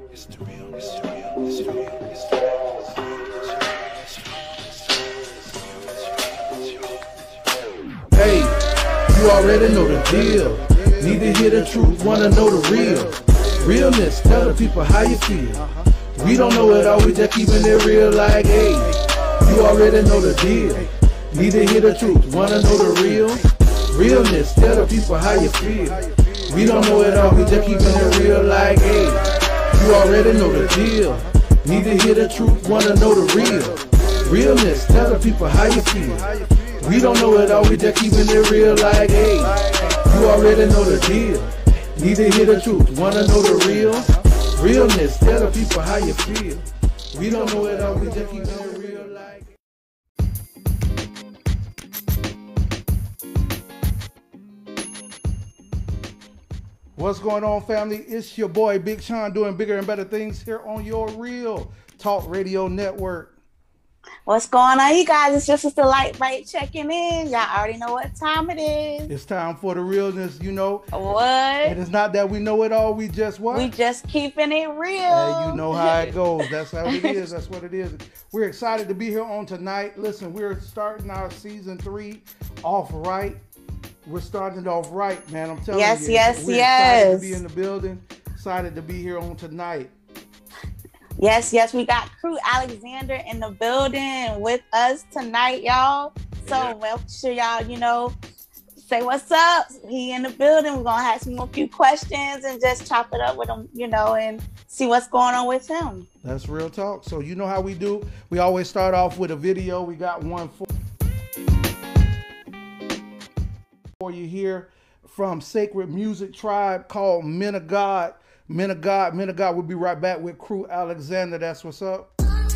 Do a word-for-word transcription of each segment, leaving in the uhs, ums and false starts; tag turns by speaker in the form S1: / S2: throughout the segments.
S1: It's the real, it's the real, it's the real, it's the real, it's the real. Hey, you already know the deal. Need to hear the truth, wanna know the real. Realness, tell the people how you feel. We don't know it all, we just keeping it real like, hey, you already know the deal. Need to hear the truth, wanna know the real. Realness, tell the people how you feel. We don't know it all, we just keeping it real like, hey, you already know the deal. Need to hear the truth, wanna know the real. Realness, tell the people how you feel. We don't know it all, we just keeping it real like, hey, you already know the deal. Need to hear the truth, wanna know the real. Realness, tell the people how you feel. We don't know it all, we just keeping it real like. What's going on, family? It's your boy Big Sean doing bigger and better things here on your Real Talk Radio Network.
S2: What's going on, you guys? It's just the light right checking in. Y'all already know what time it is.
S1: It's time for the realness, you know.
S2: What?
S1: And it's not that we know it all, we just what?
S2: We just keeping it real.
S1: Hey, you know how it goes. That's how it is. That's what it is. We're excited to be here on tonight. Listen, we're starting our season three off right. We're starting it off right, man. I'm telling
S2: yes,
S1: you.
S2: Yes, yes,
S1: we're
S2: yes.
S1: Excited to be in the building. Excited to be here on tonight.
S2: Yes, yes, we got Crew Alexander in the building with us tonight, y'all. So yeah. Make sure y'all, you know, say what's up. He in the building. We're gonna have some more few questions and just chop it up with him, you know, and see what's going on with him.
S1: That's real talk. So you know how we do. We always start off with a video. We got one for, for you here from Sacred Music Tribe called Men of God. Men of God, Men of God. We'll be right back with Crew Alexander. That's what's up.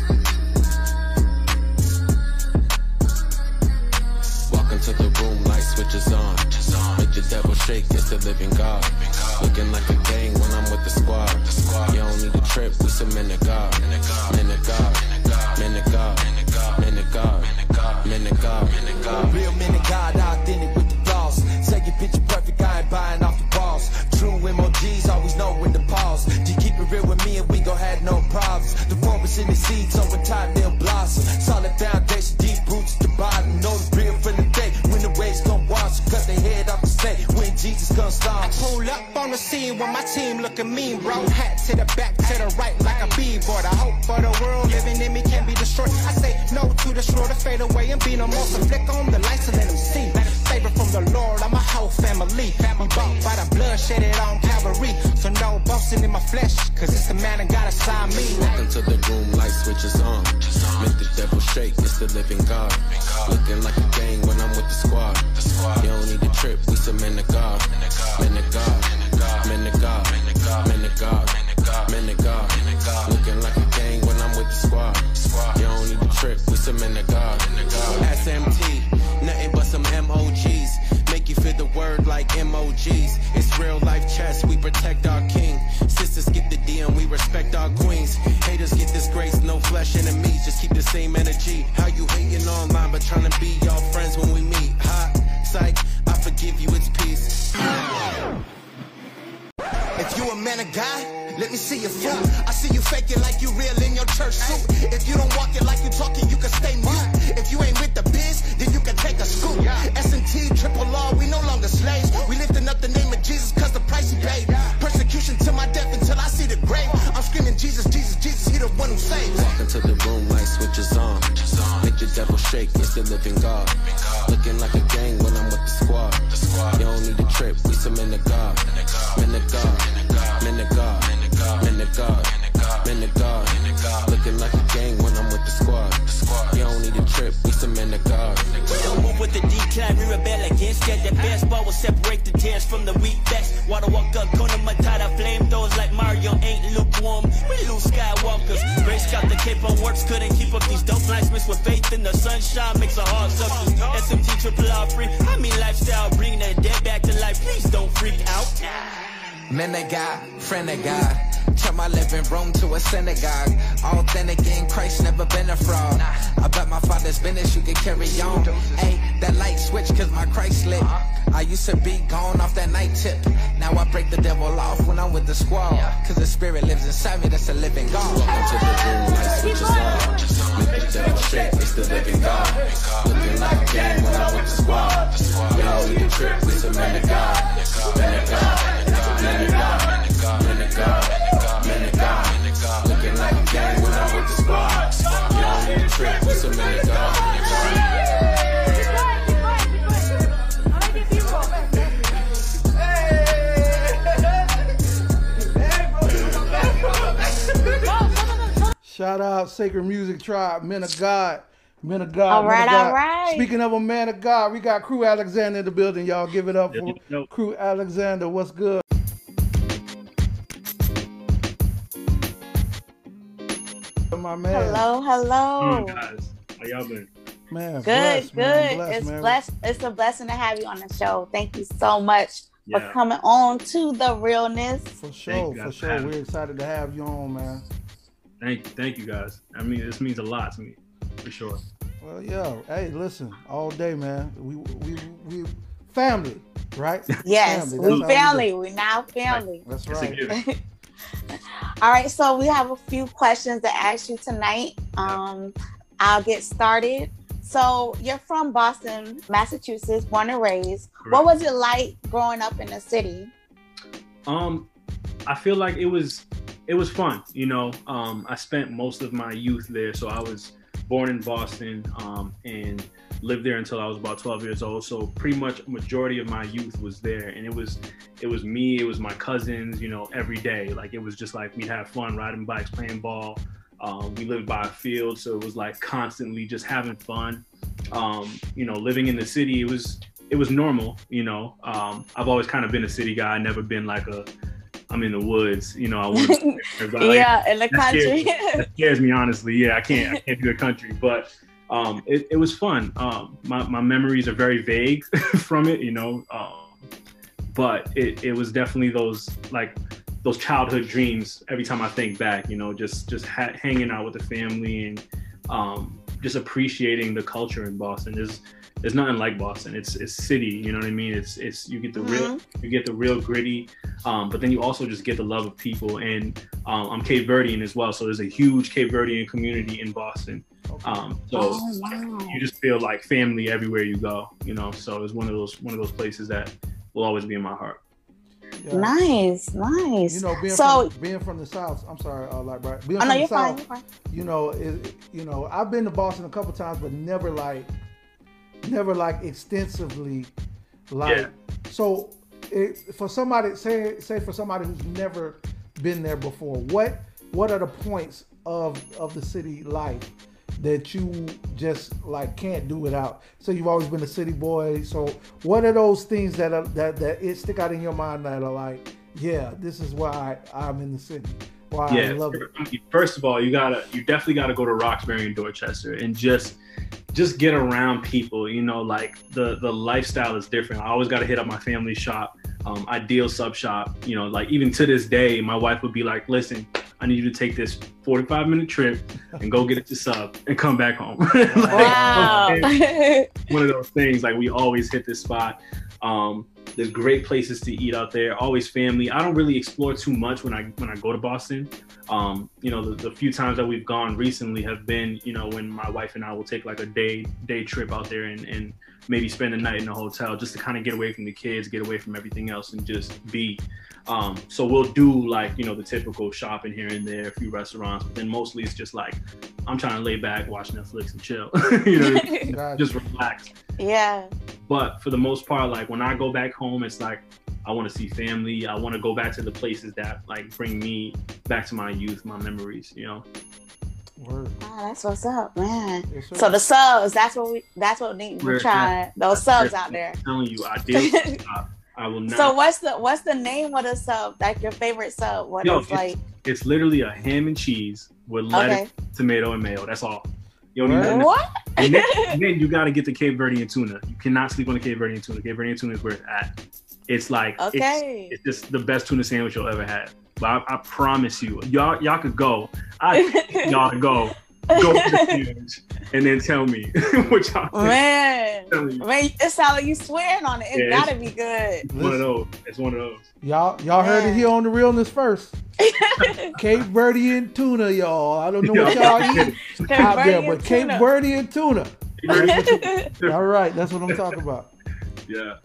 S3: Walk into the room, light switches on. Make the devil shake, it's the living God. Looking like a gang when I'm with the squad. You don't need a trip, we some men of God. Men of God, men of God, men of God, men of God.
S4: Real men of God, authentic with the flaws. Take your picture perfect, I ain't buying off the walls. True M O Gs always know when to pause. Just keep it real with me and we gon' have no problems. The forest in the seeds, so in time they'll blossom. Solid foundation, deep roots at the bottom. Know the real from the day when the waves gon' wash. Cut their head off the snake when Jesus gon' stop.
S5: I pull up on the scene when my team looking mean, bro. Hat to the back, to the right like a b-board. I hope for the world living in me can be destroyed. I say no to the shore to fade away and be no more. So flick on the lights and let them see. Favor from the Lord, I'm a whole family. We bought by the blood, shedded on Calvary. So no boasting in my flesh, cause it's the man that gotta sign me.
S3: Walk into the room, light switches on. Make the devil shake, it's the living God. Looking like a gang when I'm with the squad. You don't need a trip, we some men of God. Men of God, men of God, men of God, men of God. Looking like a gang when I'm with the squad. You don't need a trip, we some men of God. S M T, nothing but some M O Gs. Make you feel the word like M O Gs. It's real life chess, we protect our king. Sisters get the D and we respect our queens. Haters get disgrace, no flesh enemies. Just keep the same energy. How you hating online but trying to be y'all friends when we meet? Hot psych, I forgive you, it's peace.
S5: If you a man of God, let me see your fruit. I see you faking like you real in your church suit. If you don't walk it like you talking, you can stay mute. If you ain't with the biz, then you can take a scoop. S and T, triple R, we no longer slaves. We lifting up the name of Jesus cause the price he paid. Persecution to my death until I see the grave. I'm screaming Jesus, Jesus, Jesus, he the one who saves.
S3: Walk into the room, light switches on. Make the devil shake, it's the living God. Looking like a gang when I'm with the squad. You don't need a trip, we some men of God. Men of God, men of God, men of God, men of God. Looking like a gang when I'm with the squad. You don't need a trip, we some men of God.
S6: We don't move with the decline, we rebel against that. The best ball will separate the tears from the weak best. Water walk up, Kona Matata, flame those like Mario ain't lukewarm. We lose Skywalkers. Grace got the cape on works, couldn't keep up these dope lines mixed with faith in the sunshine, makes a heart substance. S M T triple R free, I mean lifestyle, bring the dead back to life, please don't freak out.
S4: Men of God, friend of God. Tell from my living room to a synagogue. Authentic in Christ, never been a fraud. I bet my father's business, you can carry on. Hey, that light switch, cause my Christ lit. I used to be gone off that night tip. Now I break the devil off when I'm with the squad. Cause the spirit lives inside me, that's a living God.
S3: Welcome to the room, light switches on. Make the devil shake, it's the living God. Looking like a game when I'm with the squad. Y'all need a trip, it's a man of God. Man of God, man of God, man of God, man of God. Looking like a game when I'm with the squad. Y'all need a trip, it's a man of God.
S1: Shout out Sacred Music Tribe, Men of God, Men of God.
S2: All right,
S1: God.
S2: all right.
S1: Speaking of a man of God, we got Crew Alexander in the building, y'all. Give it up for
S7: Yep, yep.
S1: Crew Alexander. What's good? My man.
S2: Hello, hello.
S7: Mm, guys, how y'all been?
S1: Man,
S2: Good,
S1: blessed,
S2: good.
S1: man. Blessed,
S2: it's
S1: man.
S2: blessed. It's a blessing to have you on the show. Thank you so much for
S7: Yeah.
S2: coming on to the realness.
S1: For
S7: Thank
S1: sure,
S7: you
S1: for
S7: guys for
S1: sure.
S7: having
S1: We're
S7: me.
S1: excited to have you on, man.
S7: Thank you, thank you guys. I mean, this means a lot to me, for sure.
S1: Well, yeah. Hey, listen, all day, man. We we we
S2: Yes,
S1: family, right? Family,
S2: we
S1: that's how we
S2: family.
S1: do.
S2: We now family.
S1: That's
S7: It's a
S1: right.
S7: given.
S2: All right, so we have a few questions to ask you tonight. Um, I'll get started. So you're from Boston, Massachusetts, born and raised. What
S7: Correct.
S2: was it like growing up in the city?
S7: Um, I feel like it was it was fun. You know, um, I spent most of my youth there, so I was born in Boston um, and lived there until I was about twelve years old. So pretty much a majority of my youth was there, and it was it was me, it was my cousins. You know, every day, like it was just like we'd have fun riding bikes, playing ball. Um, we lived by a field, so it was like constantly just having fun. Um, you know, living in the city, it was it was normal. You know, um, I've always kind of been a city guy. I never been like a I'm in the woods. You know, I want to.
S2: Yeah, in the
S7: that
S2: country.
S7: scares, that scares me, honestly. Yeah, I can't I can't do the country, but um, it, it was fun. Um, my my memories are very vague from it. You know, um, but it it was definitely those like. those childhood dreams every time I think back, you know, just just ha- hanging out with the family and um, just appreciating the culture in Boston. There's there's nothing like Boston. It's it's city, you know what I mean? It's it's you get the real you get the real gritty, um, but then you also just get the love of people. And um, I'm Cape Verdean as well, so there's a huge Cape Verdean community in Boston. Um, so
S2: Oh, wow.
S7: you just feel like family everywhere you go, you know. So it's one of those one of those places that will always be in my heart.
S1: Yeah.
S2: Nice, nice.
S1: You know, being
S2: so,
S1: from being from the South. I'm sorry, uh, like right. Being
S2: oh
S1: from
S2: no,
S1: the
S2: you're fine,
S1: South,
S2: you're fine.
S1: you know, it, you know, I've been to Boston a couple times, but never like, never like extensively, like.
S7: Yeah.
S1: So, it, for somebody, say, say for somebody who's never been there before, what, what are the points of of the city life that you just like can't do without? So you've always been a city boy. So what are those things that are that that it stick out in your mind that are like, yeah, this is why I'm in the city. Why I
S7: Yeah,
S1: love it.
S7: first of all, you gotta, you definitely gotta go to Roxbury and Dorchester and just, just get around people. You know, like the the lifestyle is different. I always gotta hit up my family shop, um, Ideal Sub Shop. You know, like even to this day, my wife would be like, "Listen, I need you to take this forty-five minute trip and go get it to Sub and come back home." Like,
S2: Wow.
S7: one of those things. Like we always hit this spot. Um, there's great places to eat out there. Always family. I don't really explore too much when I when I go to Boston. Um, you know, the, the few times that we've gone recently have been, you know, when my wife and I will take like a day day trip out there and, and maybe spend a night in a hotel just to kind of get away from the kids, get away from everything else, and just be. Um, so we'll do like, you know, the typical shopping here and there, a few restaurants, but then mostly it's just like, I'm trying to lay back, watch Netflix and chill, you know,
S1: Gotcha.
S7: just relax.
S2: Yeah.
S7: But for the most part, like when I go back home, it's like, I want to see family. I want to go back to the places that like bring me back to my youth, my memories, you know?
S1: Word.
S2: Oh, that's what's up, man.
S1: Yes, sir.
S2: So the subs, that's what we that's what we,
S7: We're
S2: we're trying. Those subs out there.
S7: I'm telling you, I did. I will not.
S2: So what's the what's the name of the sub? Like your favorite sub? What
S7: Yo,
S2: is like?
S7: It's literally a ham and cheese with lettuce,
S2: Okay.
S7: tomato, and mayo. That's all. You don't need
S1: Word.
S7: nothing else.
S2: What?
S7: And then, and then you got to get the Cape Verdean tuna. You cannot sleep on the Cape Verdean tuna. Cape Verdean tuna is where it's at. It's like,
S2: Okay.
S7: it's, it's just the best tuna sandwich you'll ever have. but I, I promise you, y'all y'all could go. I think y'all to go. Go to the Steelers and then tell me what y'all think.
S2: Man, man, it sounds like you swearing on it. It yeah, gotta be good.
S7: It's one of those. It's one of those.
S1: Y'all, y'all heard it here on the Realness first. Cape Verdean tuna, y'all. I don't know what y'all eat out there, but Cape Verdean tuna. All right, that's what I'm talking about.
S7: Yeah.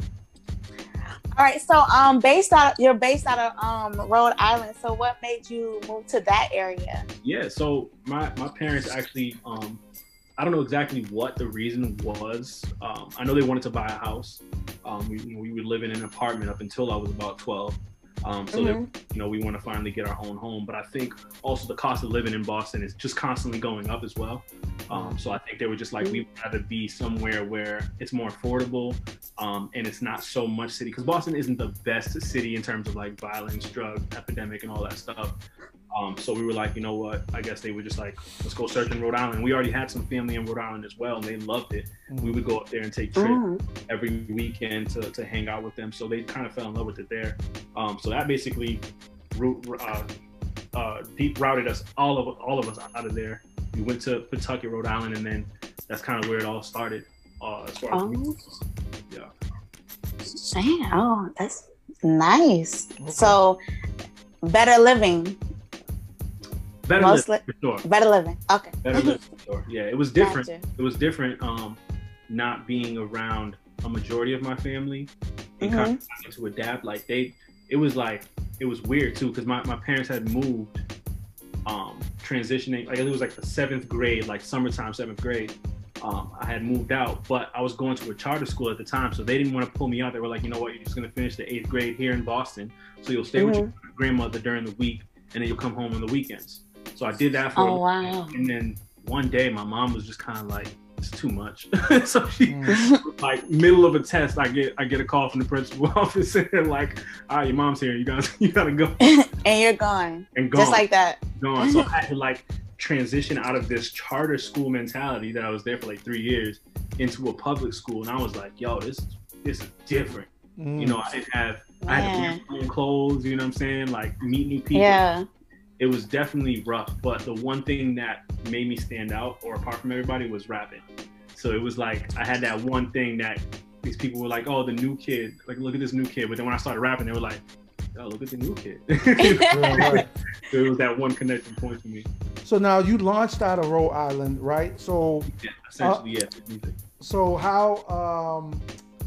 S2: All right, so um, based out, you're based out of um Rhode Island. So what made you move to that area?
S7: Yeah, so my my parents actually um, I don't know exactly what the reason was. Um, I know they wanted to buy a house. Um, we we would live in an apartment up until I was about twelve. Um, so mm-hmm. that, you know, we want to finally get our own home. But I think also the cost of living in Boston is just constantly going up as well. Um, so I think they were just like, we'd rather be somewhere where it's more affordable um, and it's not so much city. Because Boston isn't the best city in terms of like violence, drug epidemic, and all that stuff. Um, so we were like, you know what? I guess they were just like, let's go search in Rhode Island. We already had some family in Rhode Island as well, and they loved it. Mm-hmm. We would go up there and take trips mm-hmm. every weekend to, to hang out with them. So they kind of fell in love with it there. Um, so that basically uh, uh, deep routed us, all of all of us out of there. We went to Pawtucket, Rhode Island, and then that's kind of where it all started. Uh, as far as
S2: oh.
S7: yeah.
S2: Damn, oh, that's nice. Okay. So better living.
S7: Better
S2: Mostly,
S7: living, for sure.
S2: Better living. Okay.
S7: Better living, for sure. Yeah, it was different.
S2: Gotcha.
S7: It was different um, not being around a majority of my family and
S2: mm-hmm.
S7: kind of having to adapt. Like they, it was like, it was weird too, because my, my parents had moved, um, transitioning, like it was like the seventh grade, like summertime, seventh grade. Um, I had moved out, but I was going to a charter school at the time, so they didn't want to pull me out. They were like, you know what, you're just going to finish the eighth grade here in Boston, so you'll stay mm-hmm. with your grandmother during the week, and then you'll come home on the weekends. So I did that for
S2: oh,
S7: a
S2: wow.
S7: and then one day my mom was just kind of like, it's too much. So she, mm. like middle of a test, I get I get a call from the principal office and they're like, all right, your mom's here. You guys, you gotta go.
S2: And you're gone.
S7: And gone.
S2: Just like that.
S7: Gone. So I had to like transition out of this charter school mentality that I was there for like three years into a public school. And I was like, yo, this, this is different. Mm. You know, I didn't have, Man. I had to wear my own clothes, you know what I'm saying? Like meet new people.
S2: Yeah.
S7: It was definitely rough, but the one thing that made me stand out, or apart from everybody, was rapping. So it was like I had that one thing that these people were like, "Oh, the new kid! Like, look at this new kid." But then when I started rapping, they were like, "Oh, look at the new kid." Yeah, right. So it was that one connection point for me.
S1: So now you launched out of Rhode Island, right? So
S7: yeah, essentially, uh, yeah.
S1: So how um,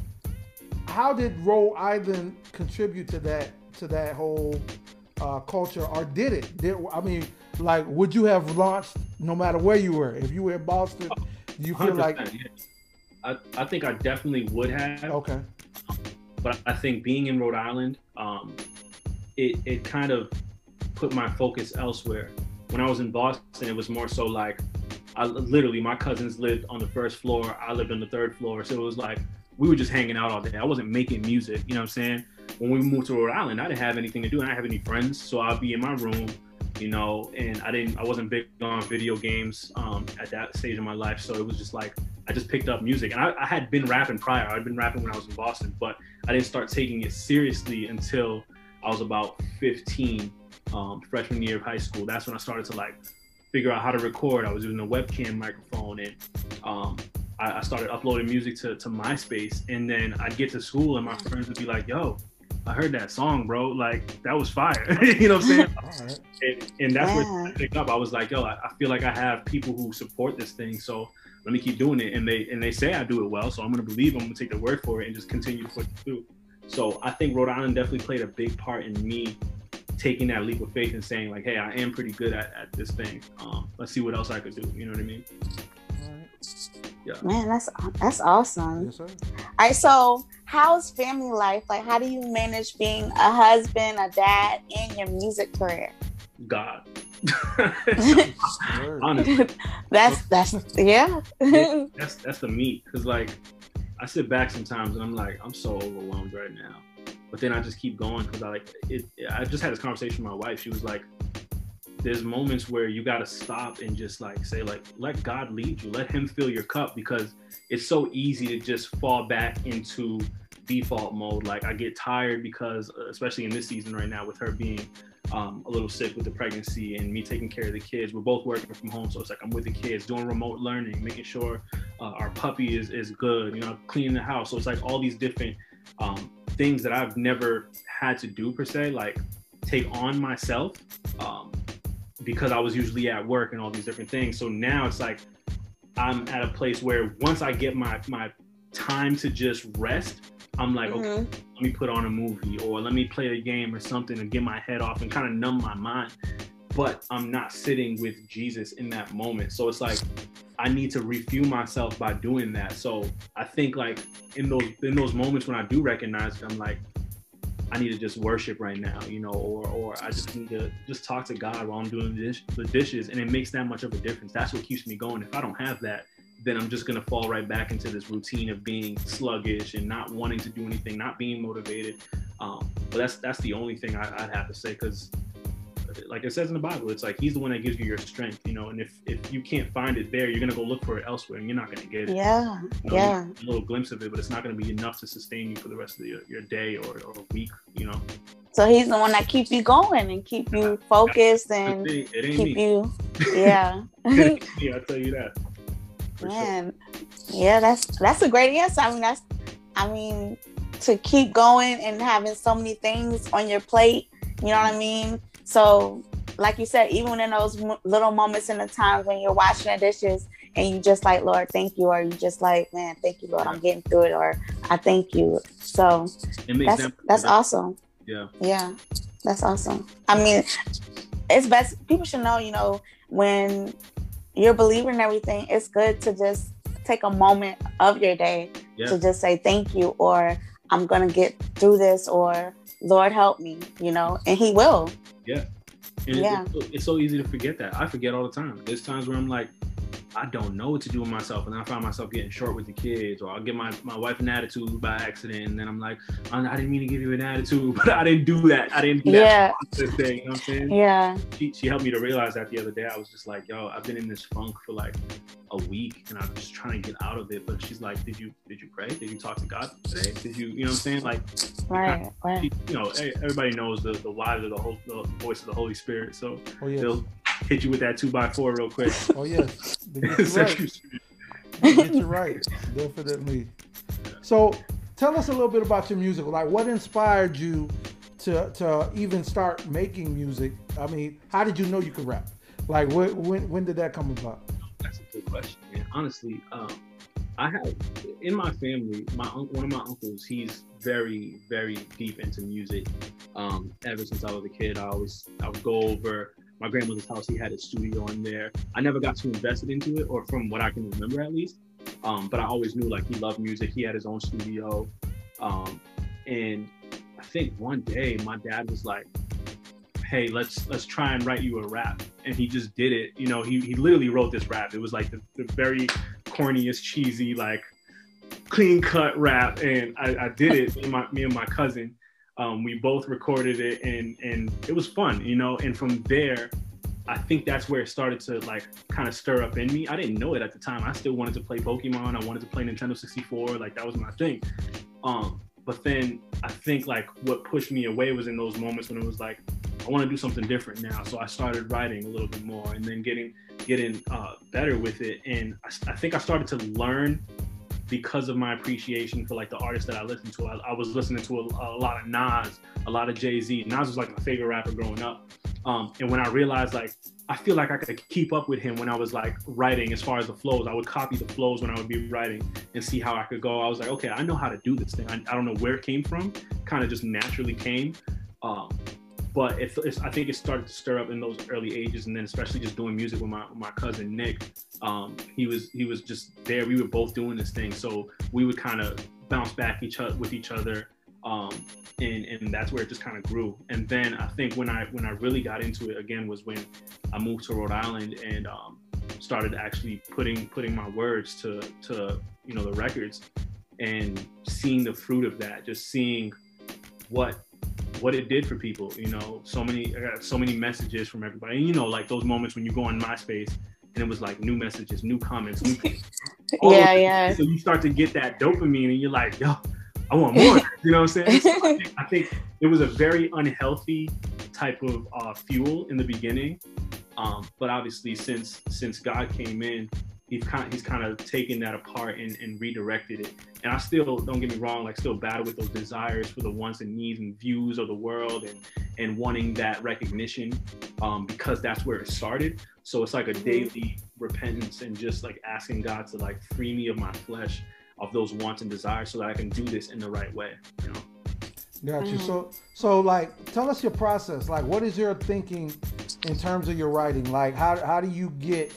S1: how did Rhode Island contribute to that to that whole Uh, culture, or did it? Did, I mean, like, would you have launched no matter where you were? If you were in Boston, do you feel like?
S7: Yeah. I, I think I definitely would have.
S1: Okay.
S7: But I think being in Rhode Island, um, it, it kind of put my focus elsewhere. When I was in Boston, it was more so like, I literally, my cousins lived on the first floor, I lived on the third floor. So it was like, we were just hanging out all day. I wasn't making music, you know what I'm saying? When we moved to Rhode Island, I didn't have anything to do. I didn't have any friends, so I'd be in my room, you know, and I didn't, I wasn't big on video games um, at that stage of my life. So it was just like, I just picked up music, and I, I had been rapping prior. I'd been rapping when I was in Boston, but I didn't start taking it seriously until I was about fifteen, um, freshman year of high school. That's when I started to like figure out how to record. I was using a webcam microphone, and um, I, I started uploading music to, to MySpace. And then I'd get to school, and my friends would be like, "Yo, I heard that song, bro. Like, that was fire." You know what I'm saying? Right. And, and that's yeah. where I picked up. I was like, yo, I, I feel like I have people who support this thing, so let me keep doing it. And they and they say I do it well, so I'm gonna believe them. I'm gonna take their word for it and just continue to push it through. So I think Rhode Island definitely played a big part in me taking that leap of faith and saying like, hey, I am pretty good at, at this thing. Um, let's see what else I could do. You know what I mean?
S2: Yeah. Man, that's that's awesome.
S1: Yes, sir.
S2: All right, so how's family life? Like, how do you manage being a husband, a dad, and your music career?
S7: God.
S2: Honestly. that's that's yeah.
S7: yeah. That's that's the meat. Cause like I sit back sometimes and I'm like, I'm so overwhelmed right now. But then I just keep going because I like it. I just had this conversation with my wife. She was like, there's moments where you got to stop and just like say like, let God lead you, let him fill your cup, because it's so easy to just fall back into default mode. Like I get tired because, especially in this season right now with her being um, a little sick with the pregnancy and me taking care of the kids. We're both working from home, so it's like I'm with the kids, doing remote learning, making sure uh, our puppy is, is good, you know, cleaning the house. So it's like all these different um, things that I've never had to do per se, like take on myself um, because I was usually at work and all these different things. So now it's like I'm at a place where once I get my my time to just rest, I'm like, mm-hmm. okay, let me put on a movie or let me play a game or something and get my head off and kind of numb my mind. But I'm not sitting with Jesus in that moment. So it's like, I need to refuel myself by doing that. So I think like in those in those moments when I do recognize it, I'm like, I need to just worship right now, you know, or or I just need to just talk to God while I'm doing the, dish, the dishes. And it makes that much of a difference. That's what keeps me going. If I don't have that, then I'm just going to fall right back into this routine of being sluggish and not wanting to do anything, not being motivated. Um, but that's that's the only thing I, I'd have to say, because like it says in the Bible, it's like he's the one that gives you your strength, you know, and if, if you can't find it there, you're going to go look for it elsewhere and you're not going to get it.
S2: Yeah,
S7: you know,
S2: yeah.
S7: A little glimpse of it, but it's not going to be enough to sustain you for the rest of your, your day or, or a week, you know.
S2: So he's the one that keeps you going and keep you focused and
S7: it ain't, it ain't
S2: keep
S7: me.
S2: you, yeah.
S7: Yeah, I'll tell you that. For
S2: Man,
S7: sure.
S2: Yeah, that's that's a great answer. I mean, that's, I mean, to keep going and having so many things on your plate, you know what I mean? So, like you said, even in those m- little moments in the times when you're washing the dishes and you just like, Lord, thank you, or you just like, man, thank you, Lord, I'm getting through it, or I thank you. So
S7: it makes
S2: that's
S7: them-
S2: that's awesome.
S7: Yeah,
S2: yeah, that's awesome. I mean, it's best. People should know, you know, when you're a believer and everything, it's good to just take a moment of your day yeah. to just say thank you, or I'm gonna get through this, or Lord help me, you know, and He will.
S7: Yeah. And
S2: yeah.
S7: It's, it's so easy to forget that. I forget all the time. There's times where I'm like, I don't know what to do with myself, and then I find myself getting short with the kids, or I'll give my, my wife an attitude by accident, and then I'm like, I didn't mean to give you an attitude, but I didn't do that. I didn't do
S2: yeah.
S7: that thing, you know what I'm saying?
S2: Yeah.
S7: She, she helped me to realize that the other day. I was just like, yo, I've been in this funk for like a week, and I'm just trying to get out of it. But she's like, did you did you pray? Did you talk to God today? Did you, you know what I'm saying? Like,
S2: right, right.
S7: She, you know, everybody knows the the wives of the whole the voice of the Holy Spirit, so
S1: oh, yes.
S7: they'll hit you with that two by four real quick.
S1: Oh yes, they get you right. They get you right, definitely. So, tell us a little bit about your music. Like, what inspired you to to even start making music? I mean, how did you know you could rap? Like, when when, when did that come about?
S7: That's a good question, man. Honestly, um, I have in my family, my one of my uncles, he's very, very deep into music. Um, ever since I was a kid, I always I would go over my grandmother's house. He had a studio in there. I never got too invested into it, or from what I can remember at least. Um, but I always knew like he loved music. He had his own studio. Um, and I think one day my dad was like, hey, let's let's try and write you a rap. And he just did it. You know, he, he literally wrote this rap. It was like the, the very corniest, cheesy, like clean cut rap. And I, I did it, me and my, me and my cousin. Um, we both recorded it, and and it was fun, you know. And from there, I think that's where it started to like kind of stir up in me. I didn't know it at the time. I still wanted to play Pokemon. I wanted to play Nintendo sixty-four. Like that was my thing. Um, but then I think like what pushed me away was in those moments when it was like, I want to do something different now. So I started writing a little bit more, and then getting getting uh, better with it. And I, I think I started to learn because of my appreciation for like the artists that I listened to. I, I was listening to a, a lot of Nas, a lot of Jay-Z. Nas was like my favorite rapper growing up. Um, and when I realized like, I feel like I could keep up with him when I was like writing as far as the flows. I would copy the flows when I would be writing and see how I could go. I was like, okay, I know how to do this thing. I, I don't know where it came from, kind of just naturally came. Um, But it, it's, I think it started to stir up in those early ages, and then especially just doing music with my with my cousin Nick. Um, he was he was just there. We were both doing this thing, so we would kind of bounce back each other with each other, um, and and that's where it just kind of grew. And then I think when I when I really got into it again was when I moved to Rhode Island and um, started actually putting putting my words to to you know the records, and seeing the fruit of that, just seeing what. what it did for people, you know, so many, I got so many messages from everybody. And, you know, like those moments when you go on MySpace and it was like new messages, new comments. New
S2: yeah, yeah.
S7: So you start to get that dopamine and you're like, yo, I want more. You know what I'm saying? So I, think, I think it was a very unhealthy type of uh, fuel in the beginning. Um, but obviously, since since God came in, he's kind of, he's kind of taken that apart and, and redirected it. And I still, don't get me wrong, like still battle with those desires for the wants and needs and views of the world and and wanting that recognition, um, because that's where it started. So it's like a daily repentance and just like asking God to like free me of my flesh, of those wants and desires, so that I can do this in the right way, you know?
S8: Got you. So, so like, tell us your process. Like, what is your thinking in terms of your writing? Like, how how do you get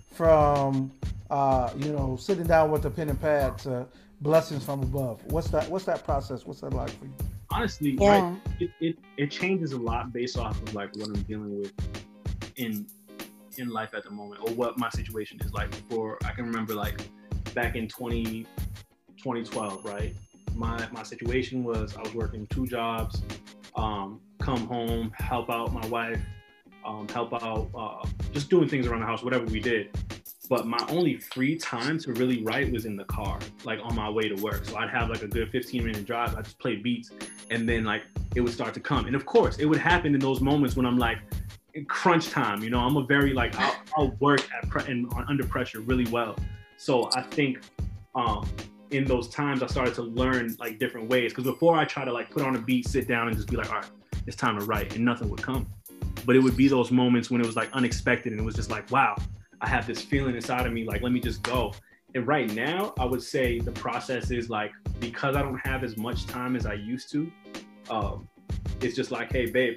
S8: from, uh, you know, sitting down with a pen and pad to blessings from above? What's that? What's that process? What's that like for you?
S7: Honestly,
S2: Yeah.
S7: right, it, it it changes a lot based off of like what I'm dealing with in in life at the moment, or what my situation is like. Before, I can remember like back in twenty twelve, right? My my situation was I was working two jobs, um, come home, help out my wife, um, help out, uh, just doing things around the house, whatever we did. But my only free time to really write was in the car, like on my way to work. So I'd have like a good fifteen minute drive. I just play beats, and then like it would start to come. And of course, it would happen in those moments when I'm like in crunch time. You know, I'm a very like I'll, I'll work at pre- and under pressure really well. So I think. Um, in those times I started to learn like different ways, because before I try to like put on a beat, sit down and just be like, all right, it's time to write, and nothing would come. But it would be those moments when it was like unexpected, and it was just like, wow, I have this feeling inside of me, like, let me just go. And right now I would say the process is like, because I don't have as much time as I used to, um, it's just like, hey babe,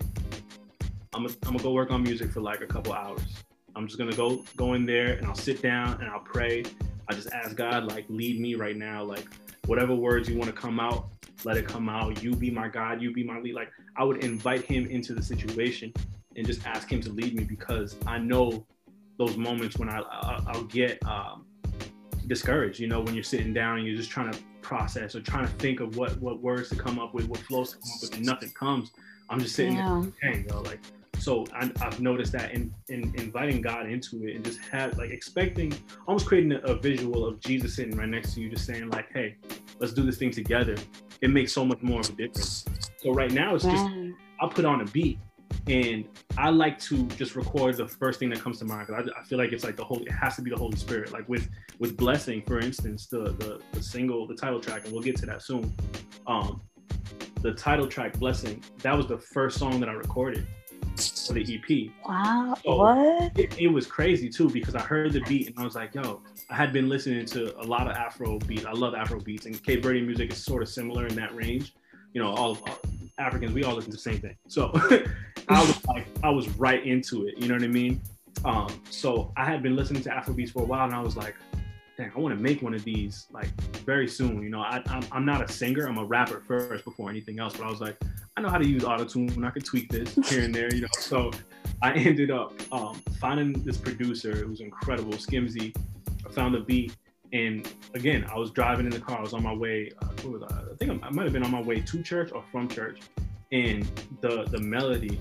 S7: I'm gonna, I'm gonna go work on music for like a couple hours. I'm just gonna go go in there and I'll sit down and I'll pray. I just ask God, like, lead me right now. Like, whatever words you want to come out, let it come out. You be my God, you be my lead. Like, I would invite him into the situation and just ask him to lead me, because I know those moments when I, I, I'll get um, discouraged, you know, when you're sitting down and you're just trying to process or trying to think of what, what words to come up with, what flows to come up with, and nothing comes. I'm just sitting
S2: Yeah.
S7: there, dang, yo, like, so I, I've noticed that in, in inviting God into it and just had like expecting, almost creating a, a visual of Jesus sitting right next to you, just saying like, hey, let's do this thing together. It makes so much more of a difference. So right now it's just, I'll put on a beat, and I like to just record the first thing that comes to mind. Cause I, I feel like it's like the Holy, it has to be the Holy Spirit. Like with, with Blessing, for instance, the, the, the single, the title track, and we'll get to that soon. Um, the title track, Blessing, that was the first song that I recorded for the E P.
S2: Wow.
S7: So
S2: What?
S7: It, it was crazy too, because I heard the beat and I was like, yo, I had been listening to a lot of Afro beats. I love Afro beats, and Cape Verdean music is sort of similar in that range. You know, all, all Africans, we all listen to the same thing. So I was like, I was right into it. You know what I mean? Um, so I had been listening to Afro beats for a while, and I was like, dang, I want to make one of these like very soon. You know, I, I'm, I'm not a singer. I'm a rapper first before anything else. But I was like, I know how to use auto-tune, and I could tweak this here and there, you know. So I ended up um, finding this producer. It was incredible, Skimzy. I found the beat, and again, I was driving in the car. I was on my way. Uh, what was I? I think I might have been on my way to church or from church, and the the melody,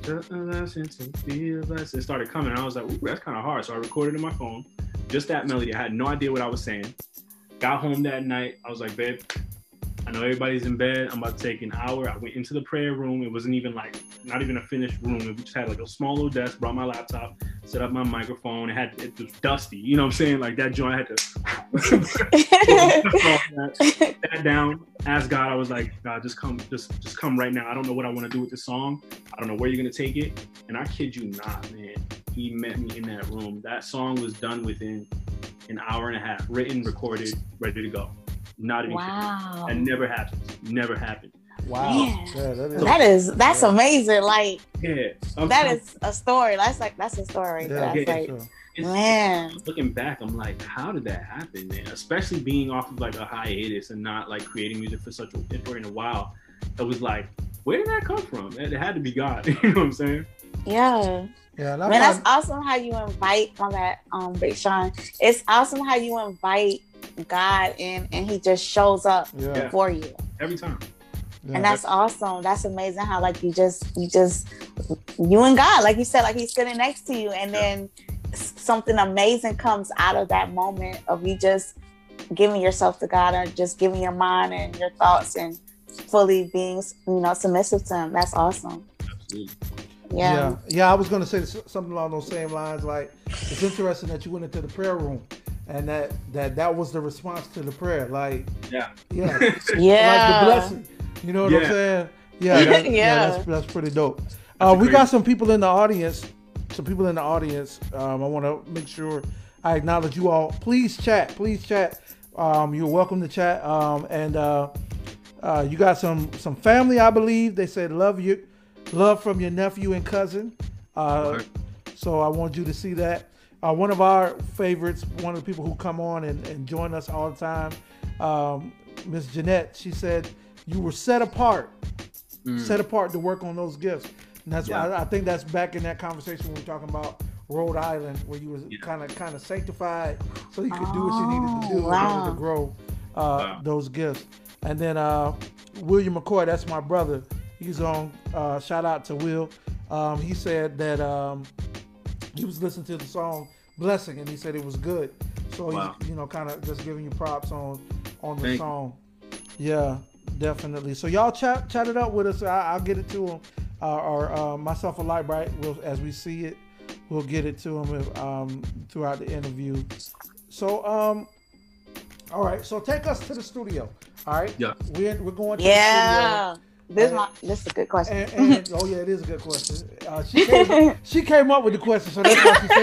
S7: it started coming. And I was like, ooh, that's kind of hard. So I recorded it in my phone, just that melody. I had no idea what I was saying. Got home that night. I was like, babe, I know everybody's in bed. I'm about to take an hour. I went into the prayer room. It wasn't even like, not even a finished room. We just had like a small little desk, brought my laptop, set up my microphone. It had, it was dusty. You know what I'm saying? Like that joint, I had to that, that down, ask God. I was like, God, just come, just, just come right now. I don't know what I want to do with this song. I don't know where you're going to take it. And I kid you not, man, he met me in that room. That song was done within an hour and a half, written, recorded, ready to go. Not anything.
S2: Wow.
S7: That never happened. Never happened.
S8: Wow.
S2: Yeah.
S8: Yeah, that is,
S2: That is that's
S8: yeah.
S2: amazing. Like
S7: Yeah. I'm,
S2: that
S7: I'm,
S2: is a story. That's like that's a story.
S8: Yeah,
S2: That's
S7: yeah,
S2: like
S8: sure.
S7: it's-
S2: man.
S7: Looking back, I'm like, how did that happen, man? Especially being off of like a hiatus and not like creating music for such a for in a while. It was like, where did that come from? It, it had to be God. You know what I'm saying?
S2: Yeah.
S8: Yeah, and I
S2: Man, that's
S8: find-
S2: awesome how you invite my bad, um, Big Sean. It's awesome how you invite God in and he just shows up
S8: Yeah.
S2: for you.
S7: Every time.
S8: yeah.
S2: And that's awesome. That's amazing how like you just you just you and God, like you said, like he's sitting next to you, and then s- something amazing comes out of that moment of you just giving yourself to God, or just giving your mind and your thoughts and fully being, you know, submissive to him. That's awesome.
S7: Absolutely.
S2: Yeah.
S8: yeah, yeah. I was gonna say something along those same lines. Like, it's interesting that you went into the prayer room, and that that that was the response to the prayer. Like,
S7: Yeah.
S8: yeah,
S2: Yeah.
S8: like the blessing. You know what I'm
S7: Yeah.
S8: saying? Yeah, that, yeah.
S2: Yeah.
S8: That's that's pretty dope. Uh, we
S7: crazy-
S8: got some people in the audience. Some people in the audience. Um, I want to make sure I acknowledge you all. Please chat. Please chat. Um, you're welcome to chat. Um, and uh, uh, you got some some family, I believe. They said love you, love from your nephew and cousin. Uh,
S7: Okay.
S8: So I want you to see that. Uh, one of our favorites, one of the people who come on and, and join us all the time, um, Miss Jeanette. She said you were set apart, set apart to work on those gifts. And that's
S7: Yeah.
S8: why I, I think that's back in that conversation when we were talking about Rhode Island, where you was
S7: Yeah.
S8: kind of kind of sanctified, so you could do what you needed to do
S2: Oh,
S8: in
S2: wow.
S8: order to grow uh,
S7: Wow.
S8: those gifts. And then uh, William McCoy, that's my brother. He's on. Uh, shout out to Will. Um, he said that um, he was listening to the song "Blessing" and he said it was good. So
S7: Wow.
S8: he's, you know, kind of just giving you props on on the
S7: Thank you.
S8: song. Yeah, definitely. So y'all chat chat it up with us. I, I'll get it to him. Uh, or uh, myself or Lightbright, we'll, as we see it, we'll get it to him if, um, throughout the interview. So, um, all right. So take us to the studio. All right.
S7: Yeah.
S8: We're we're going to
S2: Yeah. This
S8: And-
S2: my this is a good
S8: the
S2: question.
S8: studio. And, and oh yeah, it is a good question. Uh, she came she came up with the question, so that's why she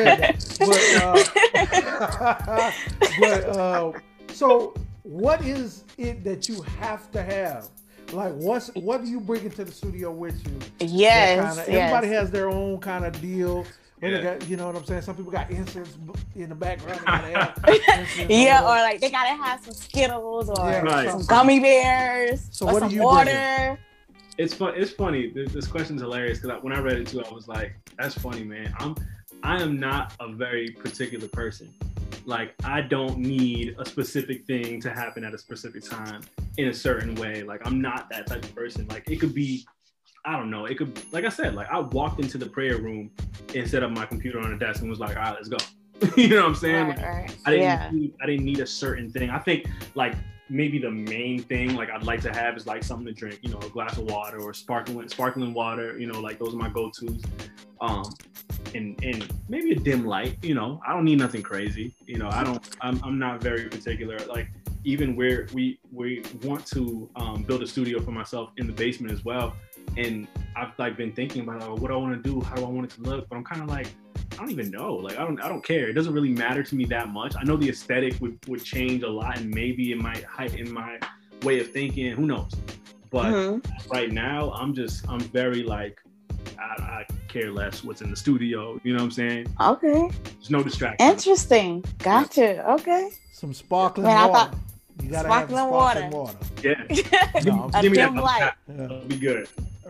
S8: said that. But uh, but uh, so what is it that you have to have? Like, what's what do you bring into the studio with you? That
S2: Yes,
S8: kinda,
S2: yes.
S8: Everybody has their own kind of deal. When they
S7: Yeah.
S8: got, you know what I'm saying? Some people got incense in the background. They gotta have incense
S2: Yeah,
S8: on
S2: or
S8: it.
S2: like they gotta have some Skittles or
S8: Yeah,
S7: Right.
S2: some gummy bears
S8: So
S2: or
S8: what do
S2: some
S8: you
S2: water.
S7: It's fun. It's funny. This, this question's hilarious because when I read it too, I was like, "That's funny, man." I'm, I am not a very particular person. Like, I don't need a specific thing to happen at a specific time in a certain way. Like, I'm not that type of person. Like, it could be, I don't know. It could, like I said, like I walked into the prayer room and set up my computer on the desk and was like, "All right, let's go." You know what I'm saying?
S2: Right,
S7: Like,
S2: right.
S7: I didn't
S2: Yeah.
S7: need, I didn't need a certain thing. I think like maybe the main thing like I'd like to have is like something to drink, you know, a glass of water or sparkling sparkling water, you know, like those are my go-tos. Um and and maybe a dim light, you know. I don't need nothing crazy. You know, I don't I'm I'm not very particular. Like even where we we want to um, build a studio for myself in the basement as well. And I've like been thinking about like, what I want to do, how do I want it to look, but I'm kind of like I don't even know. Like I don't I don't care. It doesn't really matter to me that much. I know the aesthetic would, would change a lot and maybe it might heighten my way of thinking. Who knows? But
S2: Mhm.
S7: right now I'm just I'm very like I, I care less what's in the studio. You know what I'm saying?
S2: Okay.
S7: There's no distraction.
S2: Interesting. Gotcha. Okay.
S8: Some sparkling
S2: Man, I
S8: water.
S2: thought-
S8: You gotta
S2: Sparkling
S8: have sparkling water.
S7: Yeah.
S8: No,
S2: A
S7: Give me that.
S2: dim light.
S8: Yeah.
S7: That'll be good.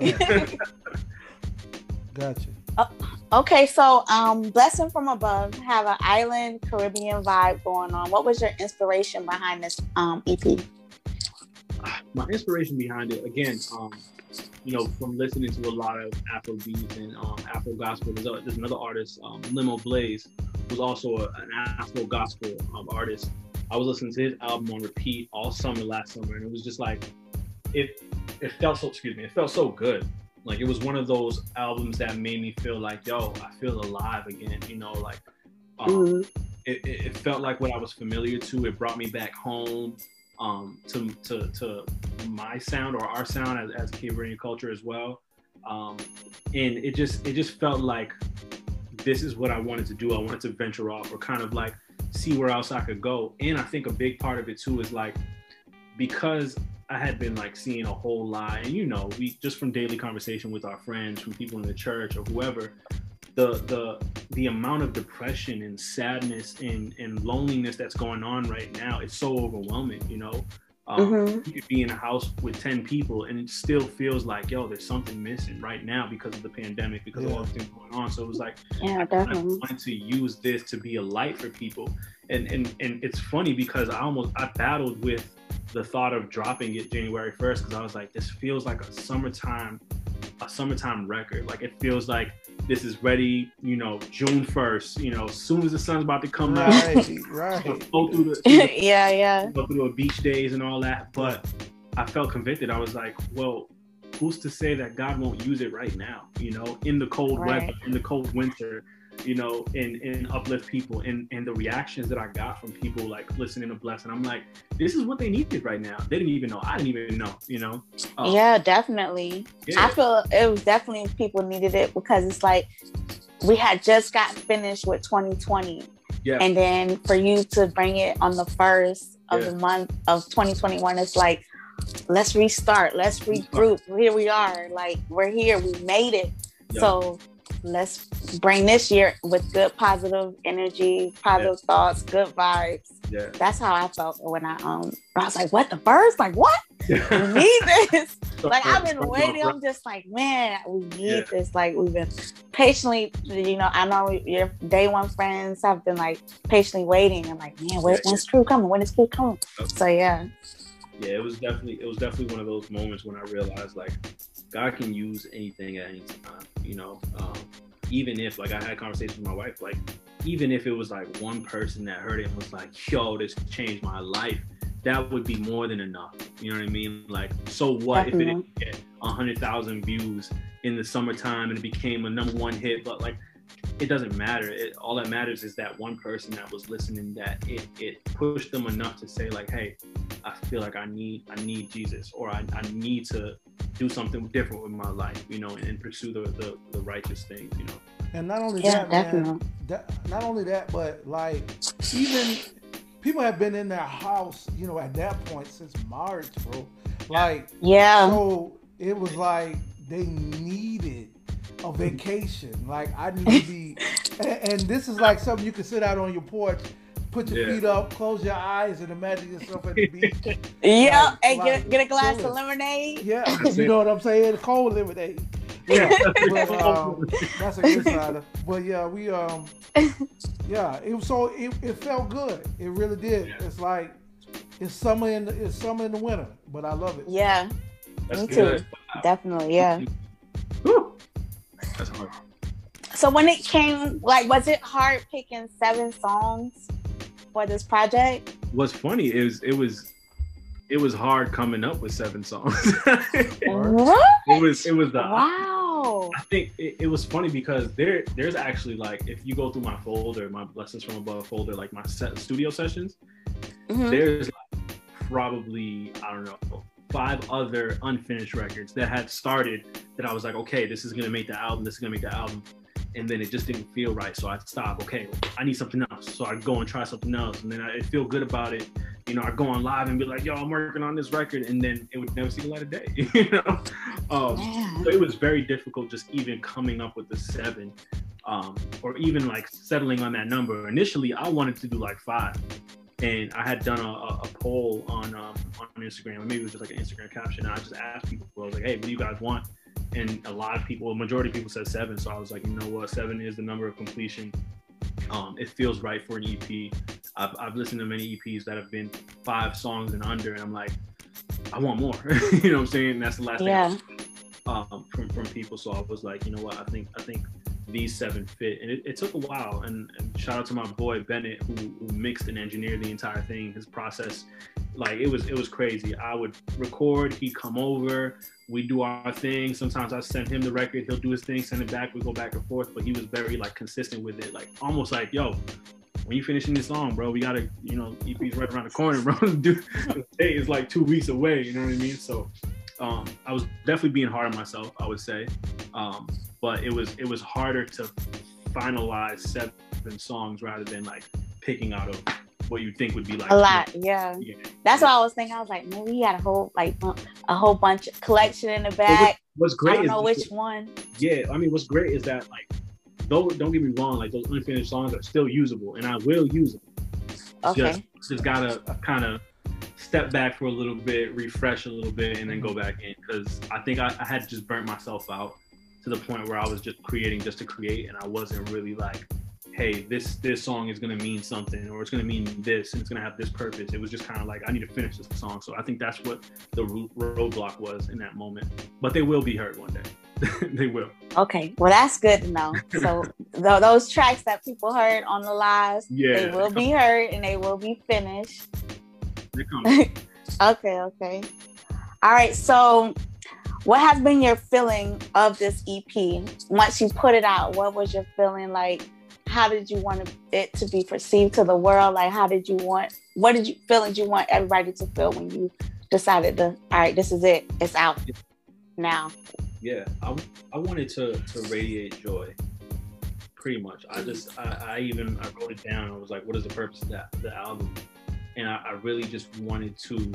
S8: Gotcha.
S2: Okay, so um, Blessing from Above have an island Caribbean vibe going on. What was your inspiration behind this um, E P?
S7: My inspiration behind it, again, um, you know, from listening to a lot of Afro beats and um, Afro gospel. There's, a, there's another artist, um, Limo Blaze, who's also a, an Afro gospel um, artist. I was listening to his album on repeat all summer last summer, and it was just like, it it felt so, excuse me, it felt so good. Like it was one of those albums that made me feel like, yo, I feel alive again. You know, like um,
S2: Mhm.
S7: it, it, it felt like what I was familiar to. It brought me back home um, to, to to my sound or our sound as, as Caribbean culture as well. Um, and it just it just felt like this is what I wanted to do. I wanted to venture off or kind of like see where else I could go. And I think a big part of it too is like because I had been like seeing a whole lot, and you know, we just from daily conversation with our friends, from people in the church or whoever, the the the amount of depression and sadness and, and loneliness that's going on right now, it's so overwhelming, you know. Um,
S2: Mhm.
S7: You could be in a house with ten people and it still feels like, yo, there's something missing right now because of the pandemic, because of all the things going on. So it was like,
S2: Yeah,
S7: I
S2: definitely.
S7: wanted to use this to be a light for people. And and and it's funny because I almost I battled with the thought of dropping it January first because I was like, this feels like a summertime, a summertime record. Like it feels like this is ready, you know, June first, you know, as soon as the sun's about to come out,
S8: Right, right.
S7: go through the, through the
S2: yeah, yeah.
S7: go through the beach days and all that. But I felt convicted. I was like, well, who's to say that God won't use it right now? You know, in the cold
S2: Right.
S7: weather, in the cold winter, you know, and, and uplift people. And, and the reactions that I got from people like listening to Bless, and I'm like, this is what they needed right now. They didn't even know. I didn't even know, you know? Uh,
S2: Yeah, definitely.
S7: Yeah.
S2: I feel it was definitely people needed it because it's like we had just got finished with twenty twenty.
S7: Yeah.
S2: And then for you to bring it on the first of
S7: Yeah.
S2: the month of twenty twenty-one, it's like, let's restart, let's regroup. Here we are. Like, we're here. We made it.
S7: Yeah.
S2: So let's bring this year with good positive energy, positive
S7: Yeah.
S2: thoughts, good vibes.
S7: yeah.
S2: That's how I felt when I um I was like, what, the birds? Like, what? We need this. Like, I've been waiting. I'm just like, man, we need
S7: Yeah.
S2: this. Like, we've been patiently, you know, I know your day one friends have been like patiently waiting. I'm like, man, when,
S7: Yeah,
S2: when's crew coming? When is crew coming? So yeah.
S7: Yeah, it was definitely it was definitely one of those moments when I realized like God can use anything at any time, you know. Um, even if like I had a conversation with my wife, like even if it was like one person that heard it and was like, yo, this changed my life, that would be more than enough. You know what I mean? Like, so what if it
S2: Definitely.
S7: didn't get a hundred thousand views in the summertime and it became a number one hit? But like, it doesn't matter. It, all that matters is that one person that was listening, that it, it pushed them enough to say like, hey, I feel like I need I need Jesus, or I, I need to do something different with my life, you know, and, and pursue the, the, the righteous things, you know.
S8: And not only
S2: Yeah,
S8: that, man,
S2: definitely.
S8: that, not only that, but like even people have been in their house, you know, at that point since March, bro. Like,
S2: Yeah.
S8: so it was like they needed a vacation. Like, I need to be, and, and this is like something you can sit out on your porch, put your
S7: Yeah.
S8: feet up, close your eyes, and imagine yourself at the beach.
S2: Yeah.
S8: Like-
S2: Hey,
S8: like
S2: get, get a glass of
S8: chilling.
S2: lemonade.
S8: Yeah, you know what I'm saying? Cold lemonade.
S7: Yeah,
S8: But, um, that's a good side. But yeah, we um, yeah, it was so it, it felt good. It really did.
S7: Yeah.
S8: It's like it's summer in the, it's summer in the winter, but I love it.
S2: Yeah.
S7: that's
S2: Me too.
S7: good.
S2: Definitely. Yeah.
S7: Whew. That's hard.
S2: So when it came, like, was it hard picking seven songs for this project?
S7: What's funny is it was it was hard coming up with seven songs.
S2: What?
S7: it was it was the
S2: Wow.
S7: I think it, it was funny because there there's actually like if you go through my folder, my Blessings from Above folder, like my set, studio sessions,
S2: Mhm.
S7: there's like probably I don't know five other unfinished records that had started that I was like, okay, this is gonna make the album, this is gonna make the album, and then it just didn't feel right, so I'd stop. Okay, I need something else, so I'd go and try something else, and then I'd feel good about it. You know, I'd go on live and be like, yo, I'm working on this record, and then it would never see the light of day. You know, um,
S2: Man.
S7: so it was very difficult just even coming up with the seven, um, or even like settling on that number. Initially, I wanted to do like five. And I had done a, a, a poll on um, on Instagram, or maybe it was just like an Instagram caption. And I just asked people, I was like, hey, what do you guys want? And a lot of people, a majority of people said seven. So I was like, you know what? Seven is the number of completion. Um, it feels right for an E P. I've, I've listened to many E Ps that have been five songs and under, and I'm like, I want more. You know what I'm saying? And that's the last
S2: Yeah.
S7: thing I, um, from from people. So I was like, you know what? I think I think these seven fit, and it, it took a while. And, and shout out to my boy Bennett, who, who mixed and engineered the entire thing. His process, like it was it was crazy. I would record, he'd come over, we do our thing. Sometimes I send him the record, he'll do his thing, send it back, we go back and forth. But he was very like consistent with it, like almost like, yo, when you finishing this song, bro, we gotta, you know, E P's right around the corner, bro. Dude, the date is like two weeks away. You know what I mean? So, um, I was definitely being hard on myself, I would say, um, but it was it was harder to finalize seven songs rather than like picking out of what you think would be like
S2: A lot. Yeah.
S7: Yeah.
S2: That's what I was thinking. I was like, man, we had a whole like a whole bunch of collection in the
S7: But
S2: back.
S7: What's
S2: I
S7: great
S2: don't
S7: is
S2: know which one.
S7: yeah, I mean, what's great is that like, though, don't get me wrong, like those unfinished songs are still usable, and I will use them.
S2: Okay.
S7: Just, just gotta kind of step back for a little bit, refresh a little bit, and then go back in, because I think I, I had just burnt myself out to the point where I was just creating just to create, and I wasn't really like, hey, this this song is gonna mean something, or it's gonna mean this, and it's gonna have this purpose. It was just kind of like, I need to finish this song. So I think that's what the ro- roadblock was in that moment. But they will be heard one day. They will.
S2: Okay. Well, that's good to know. So th- those tracks that people heard on the lives,
S7: Yeah.
S2: they will be heard and they will be finished.
S7: They're coming.
S2: Okay. Okay. All right. So what has been your feeling of this E P? Once you put it out, what was your feeling like? How did you want it to be perceived to the world? Like, how did you want, what did you, feelings you want everybody to feel when you decided to, all right, this is it, it's out now?
S7: Yeah, I, I wanted to, to radiate joy, pretty much. I just, I, I even, I wrote it down. I was like, what is the purpose of that, the album? And I, I really just wanted to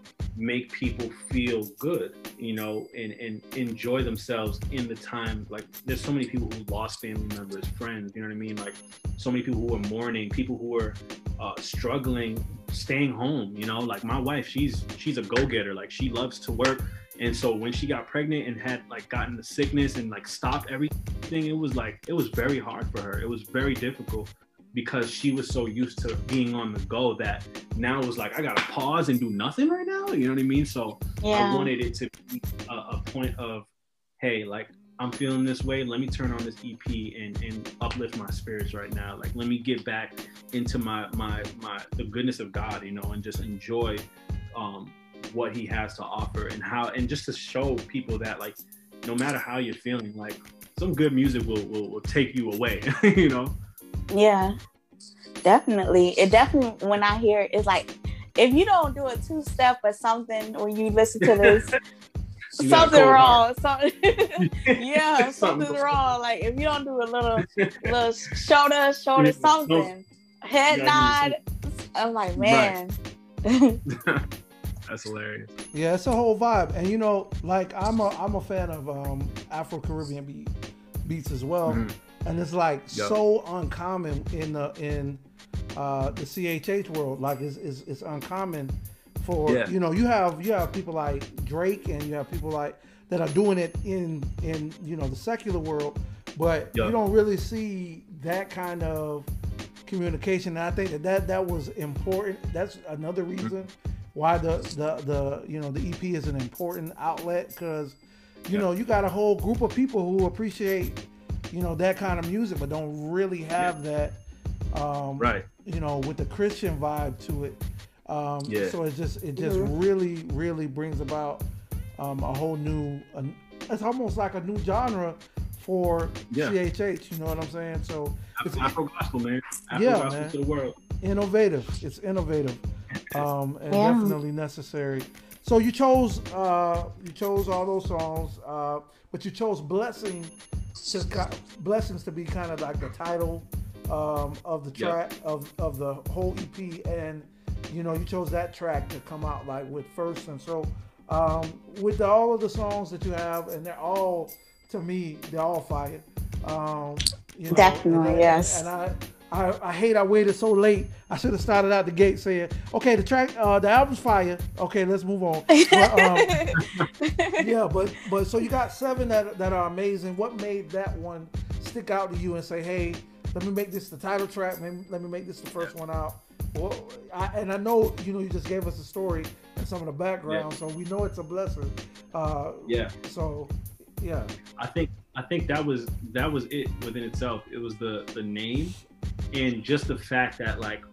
S7: make people feel good, you know, and, and enjoy themselves in the time. Like, there's so many people who lost family members, friends, you know what I mean? Like, so many people who are mourning, people who are uh, struggling, staying home, you know? Like, my wife, she's she's a go-getter. Like, she loves to work. And so when she got pregnant and had, like, gotten the sickness and, like, stopped everything, it was, like, it was very hard for her. It was very difficult, because she was so used to being on the go that now it was like, I gotta pause and do nothing right now. You know what I mean? So yeah. I wanted it to be a, a point of, hey, like, I'm feeling this way. Let me turn on this E P and, and uplift my spirits right now. Like, let me get back into my, my, my, the goodness of God, you know, and just enjoy um, what he has to offer, and how, and just to show people that, like, no matter how you're feeling, like, some good music will, will, will take you away, you know?
S2: Yeah, definitely. It definitely, when I hear it, it's like, if you don't do a two-step or something, or you listen to this, something wrong. Something, yeah, something's wrong. Like, if you don't do a little, little shoulder, shoulder, something, head nod, I'm like, man.
S7: Right. That's hilarious.
S8: Yeah, it's a whole vibe. And, you know, like, I'm a I'm a fan of um, Afro-Caribbean beat, beats as well. Mm-hmm. And it's like yep. so uncommon in the in uh, the C H H world. Like, it's, it's, it's uncommon for, yeah. you know, you have you have people like Drake, and you have people like that are doing it in in you know the secular world, but yep. you don't really see that kind of communication. And I think that that, that was important. That's another reason why the the the you know the E P is an important outlet, because you yep. know you got a whole group of people who appreciate, you know, that kind of music, but don't really have yeah. that, um, right? You know, with the Christian vibe to it. Um, yeah. So it just it just mm-hmm. really really brings about um, a whole new. A, it's almost like a new genre for yeah. C H H. You know what I'm saying? So
S7: it's Afro gospel, man. Afro yeah, gospel man. To the world.
S8: Innovative. It's innovative, um, and yeah. definitely necessary. So you chose uh, you chose all those songs, uh, but you chose "Blessing." Just got blessings to be kind of like the title um, of the track yep. of, of the whole E P, and you know you chose that track to come out like with first. And so um, with the, all of the songs that you have, and they're all, to me, they're all fire. Um, you know,
S2: Definitely,
S8: and,
S2: yes.
S8: And I, I I hate I waited so late. I should have started out the gate saying, okay, the track, uh, the album's fire. Okay, let's move on. But, um, yeah, but but so you got seven that that are amazing. What made that one stick out to you and say, hey, let me make this the title track. Maybe, let me make this the first one out. Well, I, and I know you know you just gave us a story and some of the background, yeah. so we know it's a blessing. Uh,
S7: yeah.
S8: So, yeah.
S7: I think I think that was that was it within itself. It was the the name. And just the fact that, like,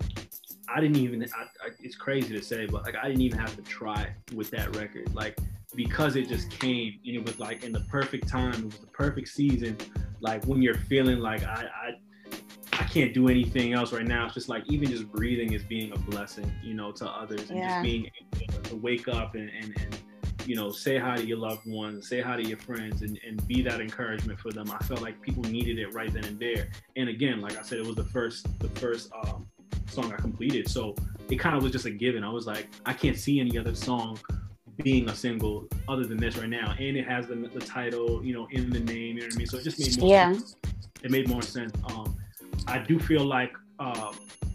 S7: I didn't even, I, I, it's crazy to say, but like, I didn't even have to try with that record. Like, because it just came, and it was like in the perfect time, it was the perfect season. Like, when you're feeling like, I, I, I can't do anything else right now. It's just like, even just breathing is being a blessing, you know, to others. And yeah. just being able to wake up and, and, and, you know, say hi to your loved ones, say hi to your friends, and, and be that encouragement for them. I felt like people needed it right then and there. And again, like I said, it was the first the first um, song I completed. So it kind of was just a given. I was like, I can't see any other song being a single other than this right now. And it has the, the title, you know, in the name, you know what I mean? So it just made more
S2: yeah.
S7: sense. It made more sense. Um, I do feel like uh,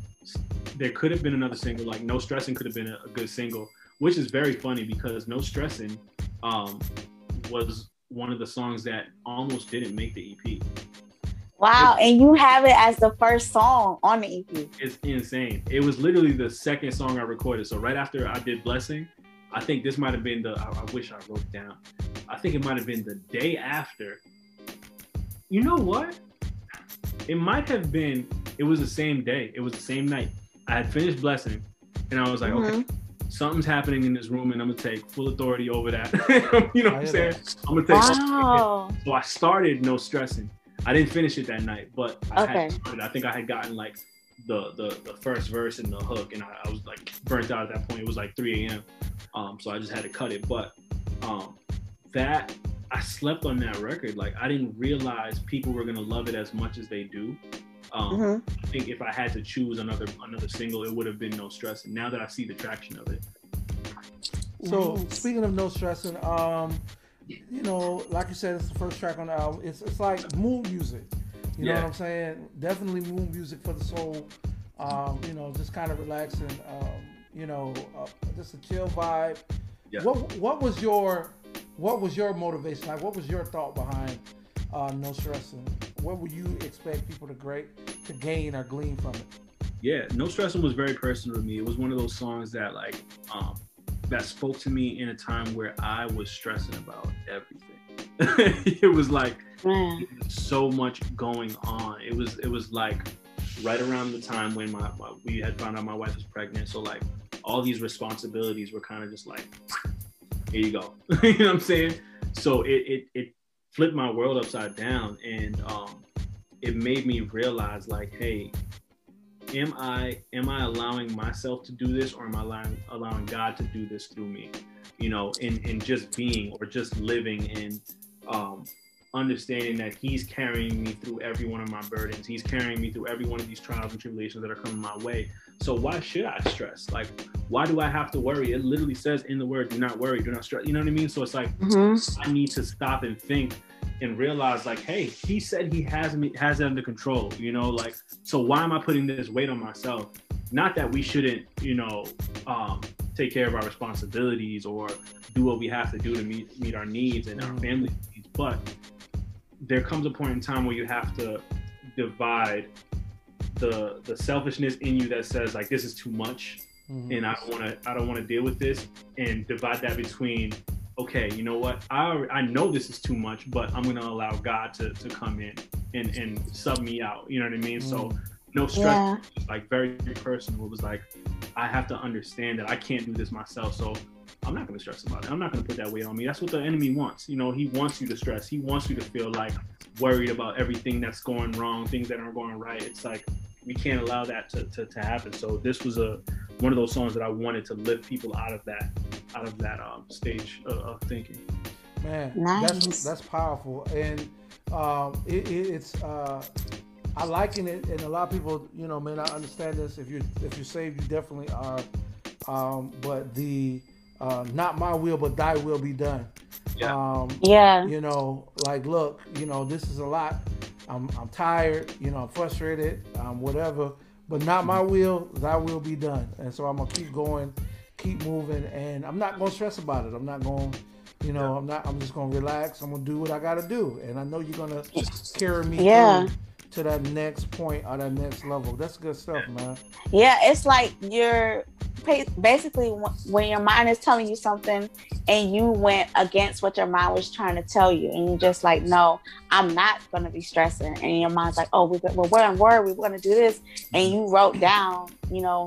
S7: there could have been another single, like No Stressing could have been a, a good single. Which is very funny, because No Stressing um, was one of the songs that almost didn't make the E P.
S2: Wow, it's, and you have it as the first song on the E P.
S7: It's insane. It was literally the second song I recorded. So right after I did Blessing, I think this might have been the, I, I wish I wrote it down. I think it might have been the day after. You know what? It might have been, it was the same day. It was the same night. I had finished Blessing, and I was like, mm-hmm. okay. something's happening in this room, and I'm gonna take full authority over that. You know what I'm saying? I'm gonna take.
S2: Wow.
S7: So I started No Stressing. I didn't finish it that night, but I
S2: Okay.
S7: had started. I think I had gotten like the the, the first verse and the hook, and I, I was like burnt out at that point. It was like three a.m. Um, so I just had to cut it. But um, that I slept on that record. Like I didn't realize people were gonna love it as much as they do. Um,
S2: Mm-hmm.
S7: I think if I had to choose another another single, it would have been No Stressing. Now that I see the traction of it.
S8: So
S2: Nice.
S8: speaking of No Stressing, um, you know, like you said, it's the first track on the album. It's it's like mood music. You know
S7: Yeah.
S8: what I'm saying? Definitely mood music for the soul. Um, you know, just kind of relaxing. Um, you know, uh, just a chill vibe.
S7: Yeah.
S8: What what was your what was your motivation? Like, what was your thought behind uh, No Stressing? What would you expect people to great to gain or glean from it?
S7: Yeah, No Stressing was very personal to me. It was one of those songs that like um, that spoke to me in a time where I was stressing about everything. It was like
S2: Man.
S7: so much going on. It was it was like right around the time when my, my we had found out my wife was pregnant. So like all these responsibilities were kind of just like, here you go. You know what I'm saying? So it it it flipped my world upside down, and um, it made me realize like, hey, am I am I allowing myself to do this, or am I allowing allowing God to do this through me? You know, in in just being or just living and um, understanding that He's carrying me through every one of my burdens. He's carrying me through every one of these trials and tribulations that are coming my way. So why should I stress? Like, why do I have to worry? It literally says in the word, do not worry, do not stress. You know what I mean? So it's like,
S2: Mm-hmm.
S7: I need to stop and think and realize like, hey, He said He has me, has it under control, you know, like, so why am I putting this weight on myself? Not that we shouldn't, you know, um, take care of our responsibilities or do what we have to do to meet, meet our needs and our family needs, but there comes a point in time where you have to divide the the selfishness in you that says like, this is too much,
S8: Mm-hmm.
S7: and I don't want to I don't want to deal with this, and divide that between, okay, you know what, I I know this is too much, but I'm gonna allow God to, to come in and and sub me out. You know what I mean? So No Stress,
S2: Yeah.
S7: was like very personal. It was like, I have to understand that I can't do this myself, so I'm not gonna stress about it. I'm not gonna put that weight on me. That's what the enemy wants. You know, he wants you to stress. He wants you to feel like worried about everything that's going wrong, things that aren't going right. It's like, we can't allow that to, to, to happen. So this was a one of those songs that I wanted to lift people out of that out of that um, stage of, of thinking.
S8: Man,
S2: Nice.
S8: that's that's powerful, and um, it, it, it's uh, I liken it, and a lot of people, you know, may not understand this. If you if you're saved, you definitely are. Um, but the uh, not my will, but Thy will be done.
S7: Yeah.
S8: Um,
S2: Yeah.
S8: you know, like, look, you know, this is a lot. I'm I'm tired. You know, I'm frustrated. Um, whatever. But not my will, Thy will be done. And so I'm gonna keep going, keep moving, and I'm not gonna stress about it. I'm not gonna, you know, I'm not. I'm just gonna relax. I'm gonna do what I gotta do, and I know you're gonna carry me
S2: Yeah.
S8: through to that next point or that next level. That's good stuff, man.
S2: Yeah, it's like you're pa- basically wh- when your mind is telling you something and you went against what your mind was trying to tell you, and you're just like, no, I'm not going to be stressing. And your mind's like, oh, we, well, we're in word, we're going to do this. And you wrote down, you know,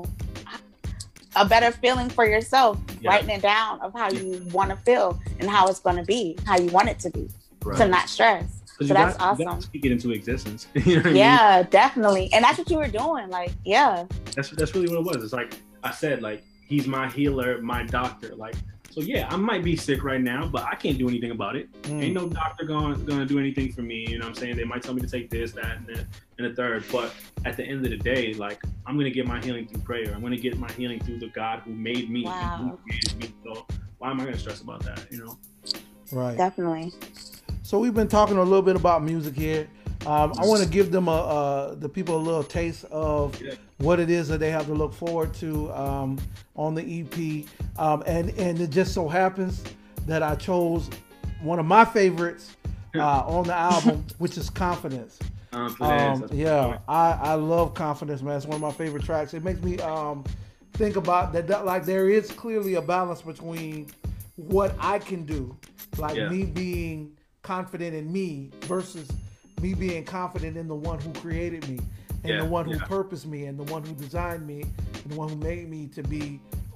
S2: a better feeling for yourself,
S7: Yeah.
S2: writing it down of how you want to feel and how it's going to be, how you want it to be,
S7: Right.
S2: to not stress.
S7: 'Cause
S2: So
S7: you
S2: that's
S7: got- you got
S2: awesome.
S7: to speak it into existence. You know what I mean?
S2: Yeah, definitely. And that's what you were doing. Like, yeah.
S7: That's that's really what it was. It's like I said, like, He's my healer, my doctor. Like, so yeah, I might be sick right now, but I can't do anything about it.
S8: Mm.
S7: Ain't no doctor going gonna do anything for me. You know what I'm saying? They might tell me to take this, that, and the, and the third. But at the end of the day, like, I'm gonna get my healing through prayer. I'm gonna get my healing through the God who made me
S2: Wow.
S7: and who created me. So why am I gonna stress about that? You know?
S8: Right.
S2: Definitely.
S8: So we've been talking a little bit about music here. Um, I want to give them a, uh, the people a little taste of
S7: Yeah.
S8: what it is that they have to look forward to um, on the E P. Um, and, and it just so happens that I chose one of my favorites uh, on the album, which is Confidence.
S7: Um, for
S8: Um,
S7: that,
S8: yeah, I, I love Confidence, man. It's one of my favorite tracks. It makes me um, think about that, that, like, there is clearly a balance between what I can do, like
S7: Yeah.
S8: me being confident in me versus me being confident in the one who created me and
S7: Yeah,
S8: the one who
S7: yeah.
S8: purposed me and the one who designed me and the one who made me to be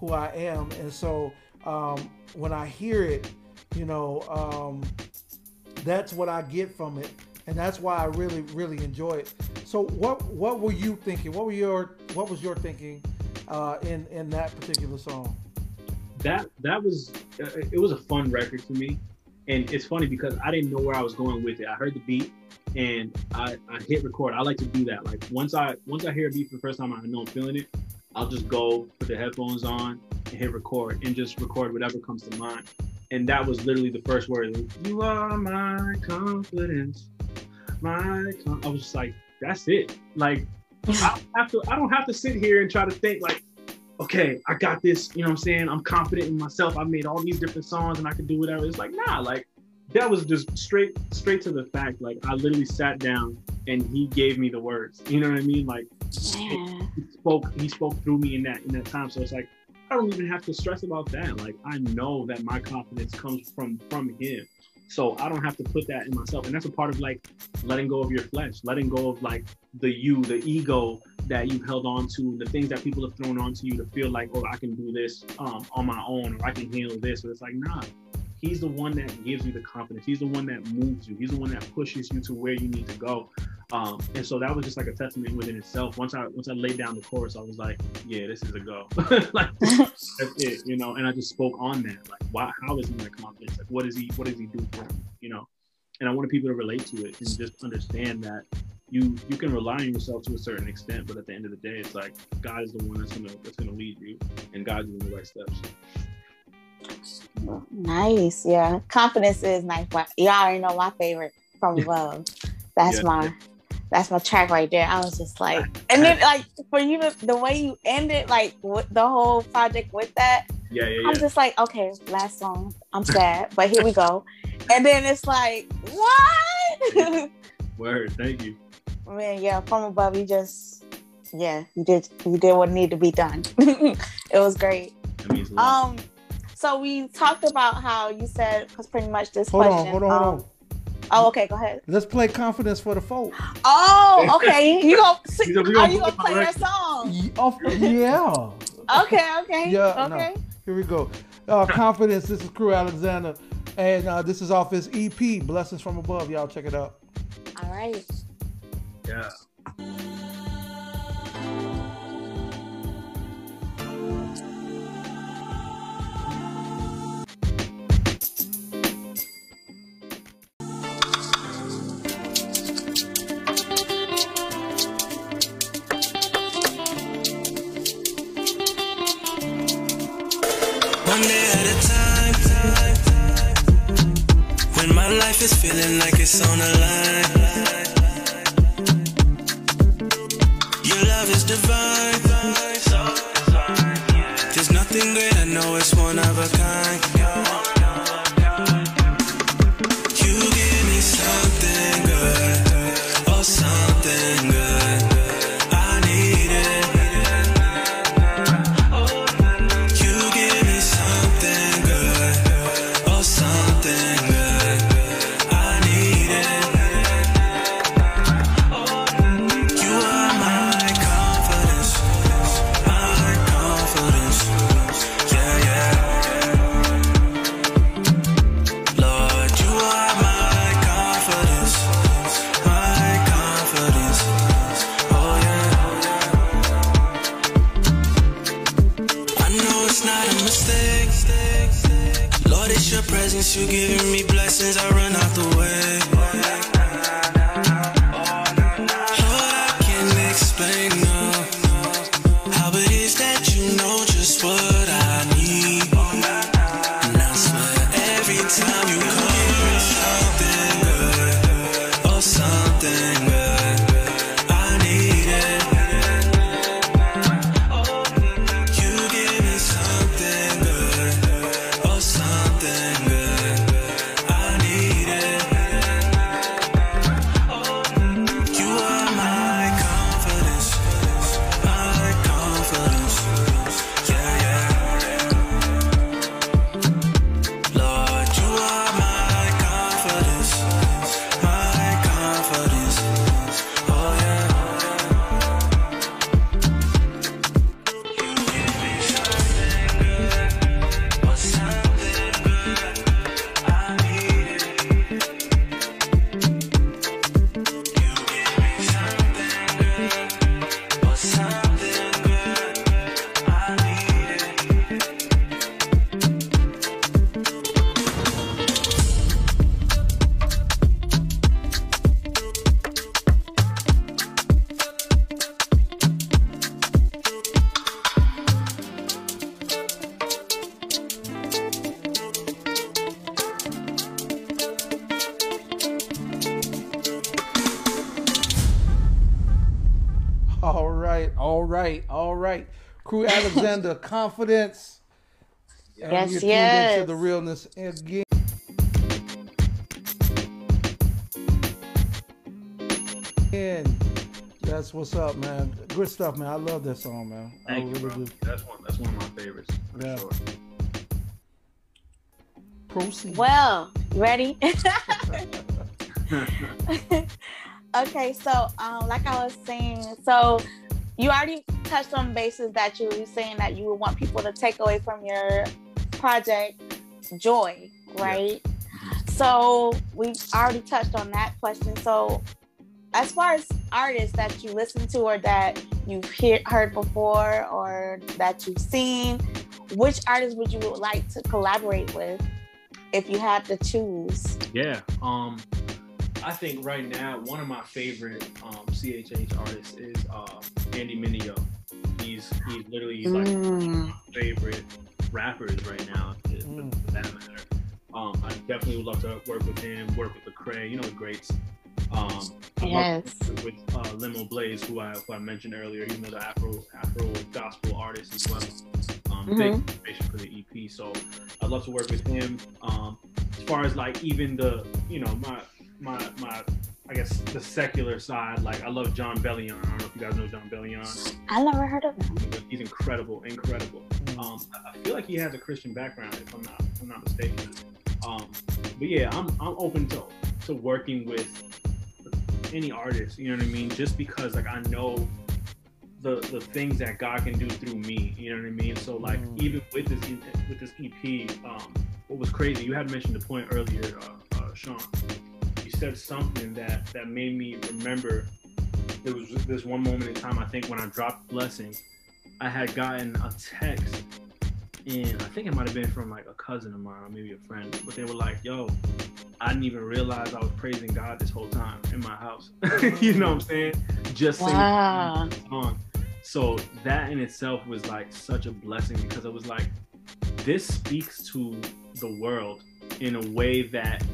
S8: who I am. And so um, when I hear it, you know, um, that's what I get from it. And that's why I really, really enjoy it. So what what were you thinking? What were your what was your thinking uh, in in that particular song?
S7: That that was uh, it was a fun record for me, and it's funny because I didn't know where I was going with it. I heard the beat and I, I hit record. I like to do that. Like once I once I hear a beat for the first time, I know I'm feeling it. I'll just go put the headphones on and hit record and just record whatever comes to mind. And that was literally the first word. You are my confidence. My, I was just like, that's it. Like, I don't have to. I don't have to sit here and try to think like, okay, I got this. You know what I'm saying? I'm confident in myself. I made all these different songs and I can do whatever. It's like, nah. Like, that was just straight, straight to the fact. Like, I literally sat down and he gave me the words. You know what I mean? Like,
S2: Yeah.
S7: he spoke. He spoke through me in that in that time. So it's like, I don't even have to stress about that. Like, I know that my confidence comes from from him. So I don't have to put that in myself. And that's a part of like letting go of your flesh, letting go of like the you, the ego that you've held on to, the things that people have thrown onto you to feel like, oh, I can do this um, on my own, or I can handle this. But it's like, nah, he's the one that gives you the confidence. He's the one that moves you. He's the one that pushes you to where you need to go. Um, and so that was just like a testament within itself. Once I once I laid down the chorus, I was like, yeah, this is a go. Like, that's it, you know. And I just spoke on that. Like, why? How is he my confidence? Like, what is he? What does he do for me? You know. And I wanted people to relate to it and just understand that you you can rely on yourself to a certain extent, but at the end of the day, it's like God is the one that's gonna that's gonna lead you, and God's doing the right steps.
S2: Nice, yeah. Confidence is nice. But you already know my favorite, From Above. That's
S7: Yeah.
S2: my that's my track right there. I was just like, and then like for you to the way you ended like with the whole project with that,
S7: Yeah, yeah,
S2: I'm
S7: yeah.
S2: just like, okay, last song. I'm sad, but here we go. And then it's like, what?
S7: Word, thank you.
S2: Man, yeah, From Above, you just, yeah, you did, you did what needed to be done. It was great.
S7: That means a lot.
S2: Um, so we talked about how you said, because pretty much this
S8: Hold on,
S2: question.
S8: hold on, hold
S2: um,
S8: on.
S2: Oh, okay, go ahead.
S8: Let's play Confidence for the folk.
S2: Oh, okay. You gonna,
S7: We gonna- we
S2: are
S7: gonna
S2: you
S7: put
S2: gonna
S7: it on
S2: play
S7: record.
S2: that song?
S8: Ye- oh, yeah.
S2: Okay, okay,
S8: Yeah,
S2: okay.
S8: no. Here we go. Uh, Confidence. This is Crew Alexander, and uh, this is off his E P, Blessings from Above. Y'all check it out.
S2: All right.
S7: Yeah.
S9: One day at a time, when my life is feeling like it's on the line. Your love is divine. There's nothing great, I know it's one of a kind. You give me something good, oh something good. I need it. You give me something good, oh something good. I need it. You are my confidence, my confidence. Yeah, yeah. Lord, you are my confidence, my confidence. Oh yeah. I know it's not a mistake. Lord, it's your presence, you giving me blessings, I run out the way. Lord, I can't explain no, how it is that you know just what I need. And I swear every time you come, it's something good, oh something good. I need it. You give me something good, oh something good. I need it.
S8: All right, all right, all right. Crew Alexander, confidence. And
S2: Yes,
S8: you're tuned
S2: yes.
S8: into the realness again. And that's what's up, man. Good stuff, man. I love that song, man.
S7: Thank
S8: I
S7: you,
S8: really
S7: bro.
S8: do.
S7: That's one. That's one of my favorites for
S8: Yeah.
S7: sure.
S8: Proceed.
S2: Well, ready? Okay, so um, like I was saying, so you already touched on bases that you were saying that you would want people to take away from your project joy, right? So we already touched on that question. So as far as artists that you listen to or that you've hear, heard before or that you've seen, which artists would you like to collaborate with if you had to choose?
S7: Yeah. Um, I think right now one of my favorite um, C H H artists is uh, Andy Mineo. He's he's literally like
S2: Mm.
S7: one of my favorite rappers right now, for
S8: Mm.
S7: for that matter. Um, I definitely would love to work with him, work with Lecrae, you know, the greats. Um, I
S2: Yes.
S7: love with uh, Limo Blaze, who I, who I mentioned earlier. He's another Afro Afro gospel artist as well. Um,
S2: Mhm.
S7: Big inspiration for the E P. So I'd love to work with him. Um, as far as like even the, you know, my my my I guess the secular side, like I love John Bellion. I don't know if you guys know John Bellion.
S2: I never heard of him.
S7: He's incredible, incredible. Um, I I feel like he has a Christian background, if I'm not, if I'm not mistaken. Um, but yeah, I'm I'm open to to working with any artist. You know what I mean? Just because like I know the the things that God can do through me. You know what I mean? So like even with this E- with this E P, um, what was crazy? You had mentioned the point earlier, uh, uh, Sean. You said something that that made me remember. There was this one moment in time, I think, when I dropped Blessing, I had gotten a text, and I think it might have been from like a cousin of mine or maybe a friend, but they were like, yo, I didn't even realize I was praising God this whole time in my house. You know what I'm saying? Just
S2: Wow.
S7: singing the song. So that in itself was like such a blessing, because it was like, this speaks to the world in a way that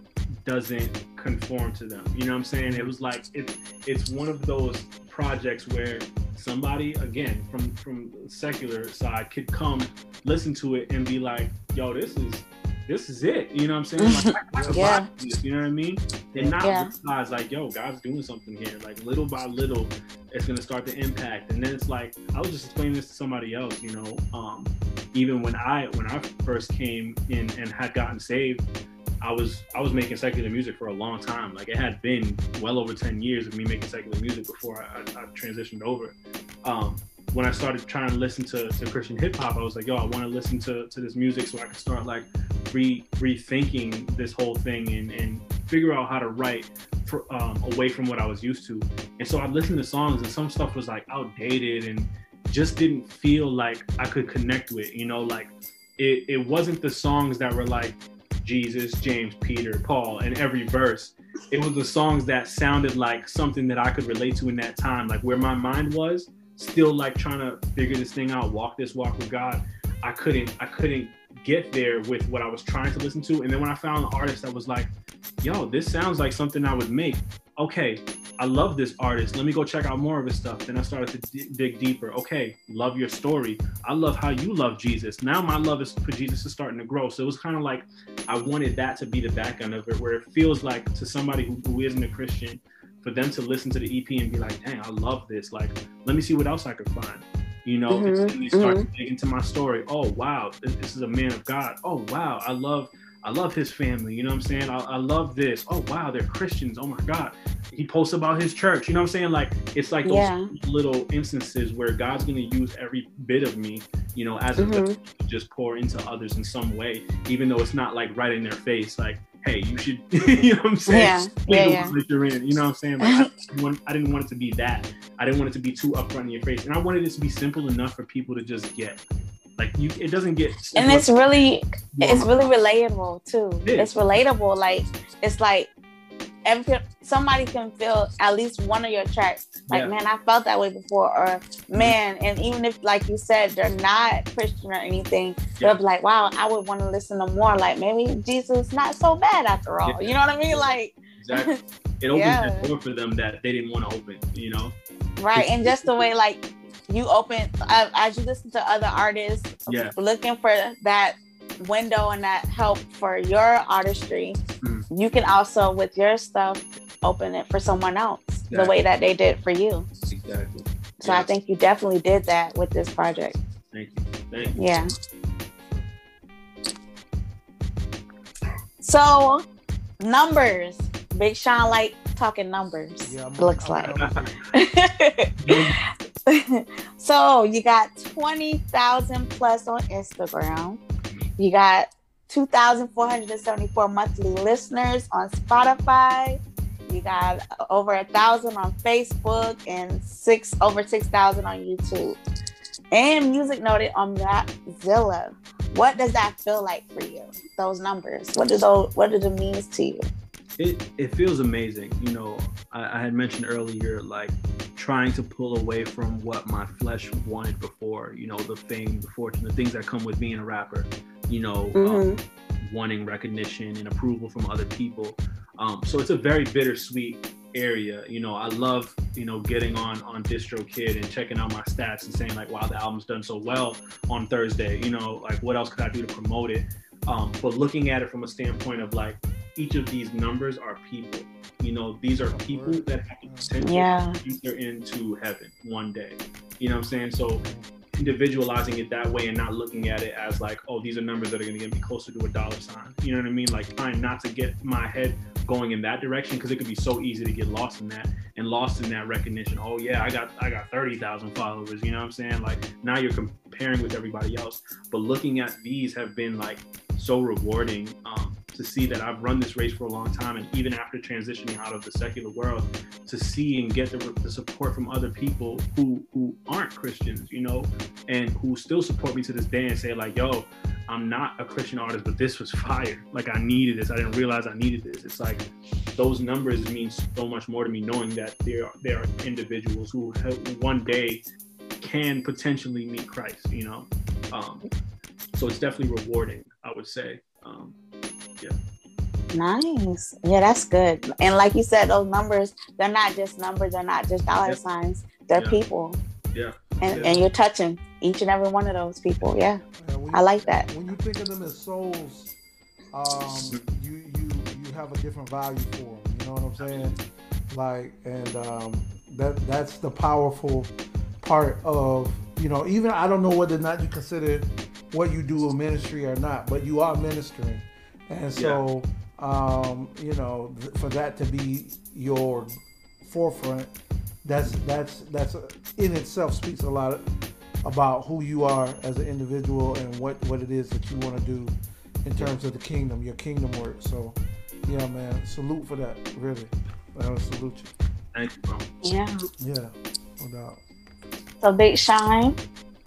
S7: doesn't conform to them. You know what I'm saying? It was like, it, it's one of those projects where somebody, again, from, from the secular side could come, listen to it and be like, yo, this is, this is it. You know what I'm saying? Like, I, I can
S2: Yeah.
S7: vibe with this, you know what I mean? And not
S2: Yeah.
S7: realize like, yo, God's doing something here. Like little by little, it's gonna start to impact. And then it's like, I was just explaining this to somebody else, you know, um, even when I, when I first came in and had gotten saved, I was I was making secular music for a long time. Like it had been well over ten years of me making secular music before I, I, I transitioned over. Um, when I started trying to listen to, to Christian hip hop, I was like, yo, I want to listen to, to this music so I can start like re rethinking this whole thing and, and figure out how to write for, um, away from what I was used to. And so I listened to songs, and some stuff was like outdated and just didn't feel like I could connect with, you know, like it, it wasn't the songs that were like Jesus, James, Peter, Paul, and every verse. It was the songs that sounded like something that I could relate to in that time, like where my mind was still like trying to figure this thing out, walk this walk with God. I couldn't, I couldn't get there with what I was trying to listen to. And then when I found an artist that was like, yo, this sounds like something I would make. Okay, I love this artist. Let me go check out more of his stuff. Then I started to d- dig deeper. Okay, love your story. I love how you love Jesus. Now my love is for Jesus is starting to grow. So it was kind of like I wanted that to be the background of it, where it feels like to somebody who, who isn't a Christian, for them to listen to the E P and be like, dang, I love this. Like, let me see what else I could find. You know,
S2: Mhm,
S7: and they start
S2: mhm.
S7: to dig into my story. Oh, wow, this, this is a man of God. Oh, wow, I love I love his family. You know what I'm saying? I, I love this. Oh, wow, they're Christians. Oh, my God. He posts about his church. You know what I'm saying? Like, it's like those
S2: Yeah.
S7: little instances where God's going to use every bit of me, you know, as a
S2: Mhm.
S7: vessel to just pour into others in some way, even though it's not like right in their face. Like, hey, you should, you know what I'm saying?
S2: Yeah, yeah,
S7: Leave the
S2: yeah.
S7: one that you're in. You know what I'm saying? Like, I, didn't want, I didn't want it to be that. I didn't want it to be too upfront in your face. And I wanted it to be simple enough for people to just get. Like, you, it doesn't get.
S2: And it's really, it's
S7: Yeah.
S2: really relatable too.
S7: It is.
S2: It's relatable. Like it's like every somebody can feel at least one of your tracks. Like,
S7: Yeah.
S2: man, I felt that way before, or man, and even if, like you said, they're not Christian or anything,
S7: Yeah.
S2: they'll be like, wow, I would want to listen to more. Like maybe Jesus is not so bad after all.
S7: Yeah.
S2: You know what I mean? Like,
S7: Exactly. It opens
S2: Yeah.
S7: that door for them that they didn't want to open, you know?
S2: Right, and just the way like you open uh, as you listen to other artists,
S7: Yeah.
S2: looking for that window and that help for your artistry,
S7: Mm.
S2: you can also with your stuff open it for someone else the
S7: Exactly.
S2: way that they did for you.
S7: Exactly.
S2: So
S7: Yeah.
S2: I think you definitely did that with this project.
S7: Thank you. Thank you.
S2: Yeah. So numbers, Big Sean like talking numbers.
S8: Yeah, I'm-
S2: looks
S8: I'm-
S2: like. So you got twenty thousand plus on Instagram. You got two thousand four hundred seventy-four monthly listeners on Spotify. You got over a thousand on Facebook and six over six thousand on YouTube. And music noted on Zilla. What does that feel like for you? Those numbers. What do those? What does it mean to you?
S7: It it feels amazing. You know, I, I had mentioned earlier, like trying to pull away from what my flesh wanted before. You know, the fame, the fortune, the things that come with being a rapper. You know,
S2: Mhm.
S7: um, wanting recognition and approval from other people. Um, so it's a very bittersweet area. You know, I love, you know, getting on on DistroKid and checking out my stats and saying like, wow, the album's done so well on Thursday. You know, like what else could I do to promote it? Um, but looking at it from a standpoint of like, each of these numbers are people. You know, these are people that have the potential
S2: Yeah.
S7: to enter into heaven one day. You know what I'm saying? So individualizing it that way and not looking at it as like, oh, these are numbers that are going to get me closer to a dollar sign. You know what I mean? Like trying not to get my head going in that direction, because it could be so easy to get lost in that and lost in that recognition. Oh yeah, I got I got thirty thousand followers. You know what I'm saying? Like now you're comparing with everybody else. But looking at these have been like so rewarding um, to see that I've run this race for a long time, and even after transitioning out of the secular world, to see and get the, the support from other people who who aren't Christians, you know, and who still support me to this day and say like, yo, I'm not a Christian artist, but this was fire. Like I needed this. I didn't realize I needed this. It's like those numbers mean so much more to me, knowing that there are, there are individuals who have, one day can potentially meet Christ, you know? Um, so it's definitely rewarding, I would say. Um, yeah.
S2: Nice. Yeah, that's good. And like you said, those numbers, they're not just numbers. They're not just dollar
S7: Yep.
S2: signs. They're
S7: Yeah.
S2: people.
S7: Yeah.
S2: And,
S7: Yeah.
S2: and you're touching each and every one of those people. Yeah.
S8: Yeah, when
S2: I
S8: you-
S2: like that.
S8: When you think of them as souls, um, you you you have a different value for them. You know what I'm saying? Like, and um, that that's the powerful part of, you know, even I don't know whether or not you consider what you do a ministry or not, but you are ministering, and so um, you know, th- for that to be your forefront, that's that's that's uh, in itself speaks a lot about who you are as an individual and what what it is that you want to do in terms of the kingdom, your kingdom work. So yeah, man, salute for that, really. I would salute you.
S7: Thank you, bro.
S2: Yeah.
S8: Yeah, no doubt.
S2: So Big Shine.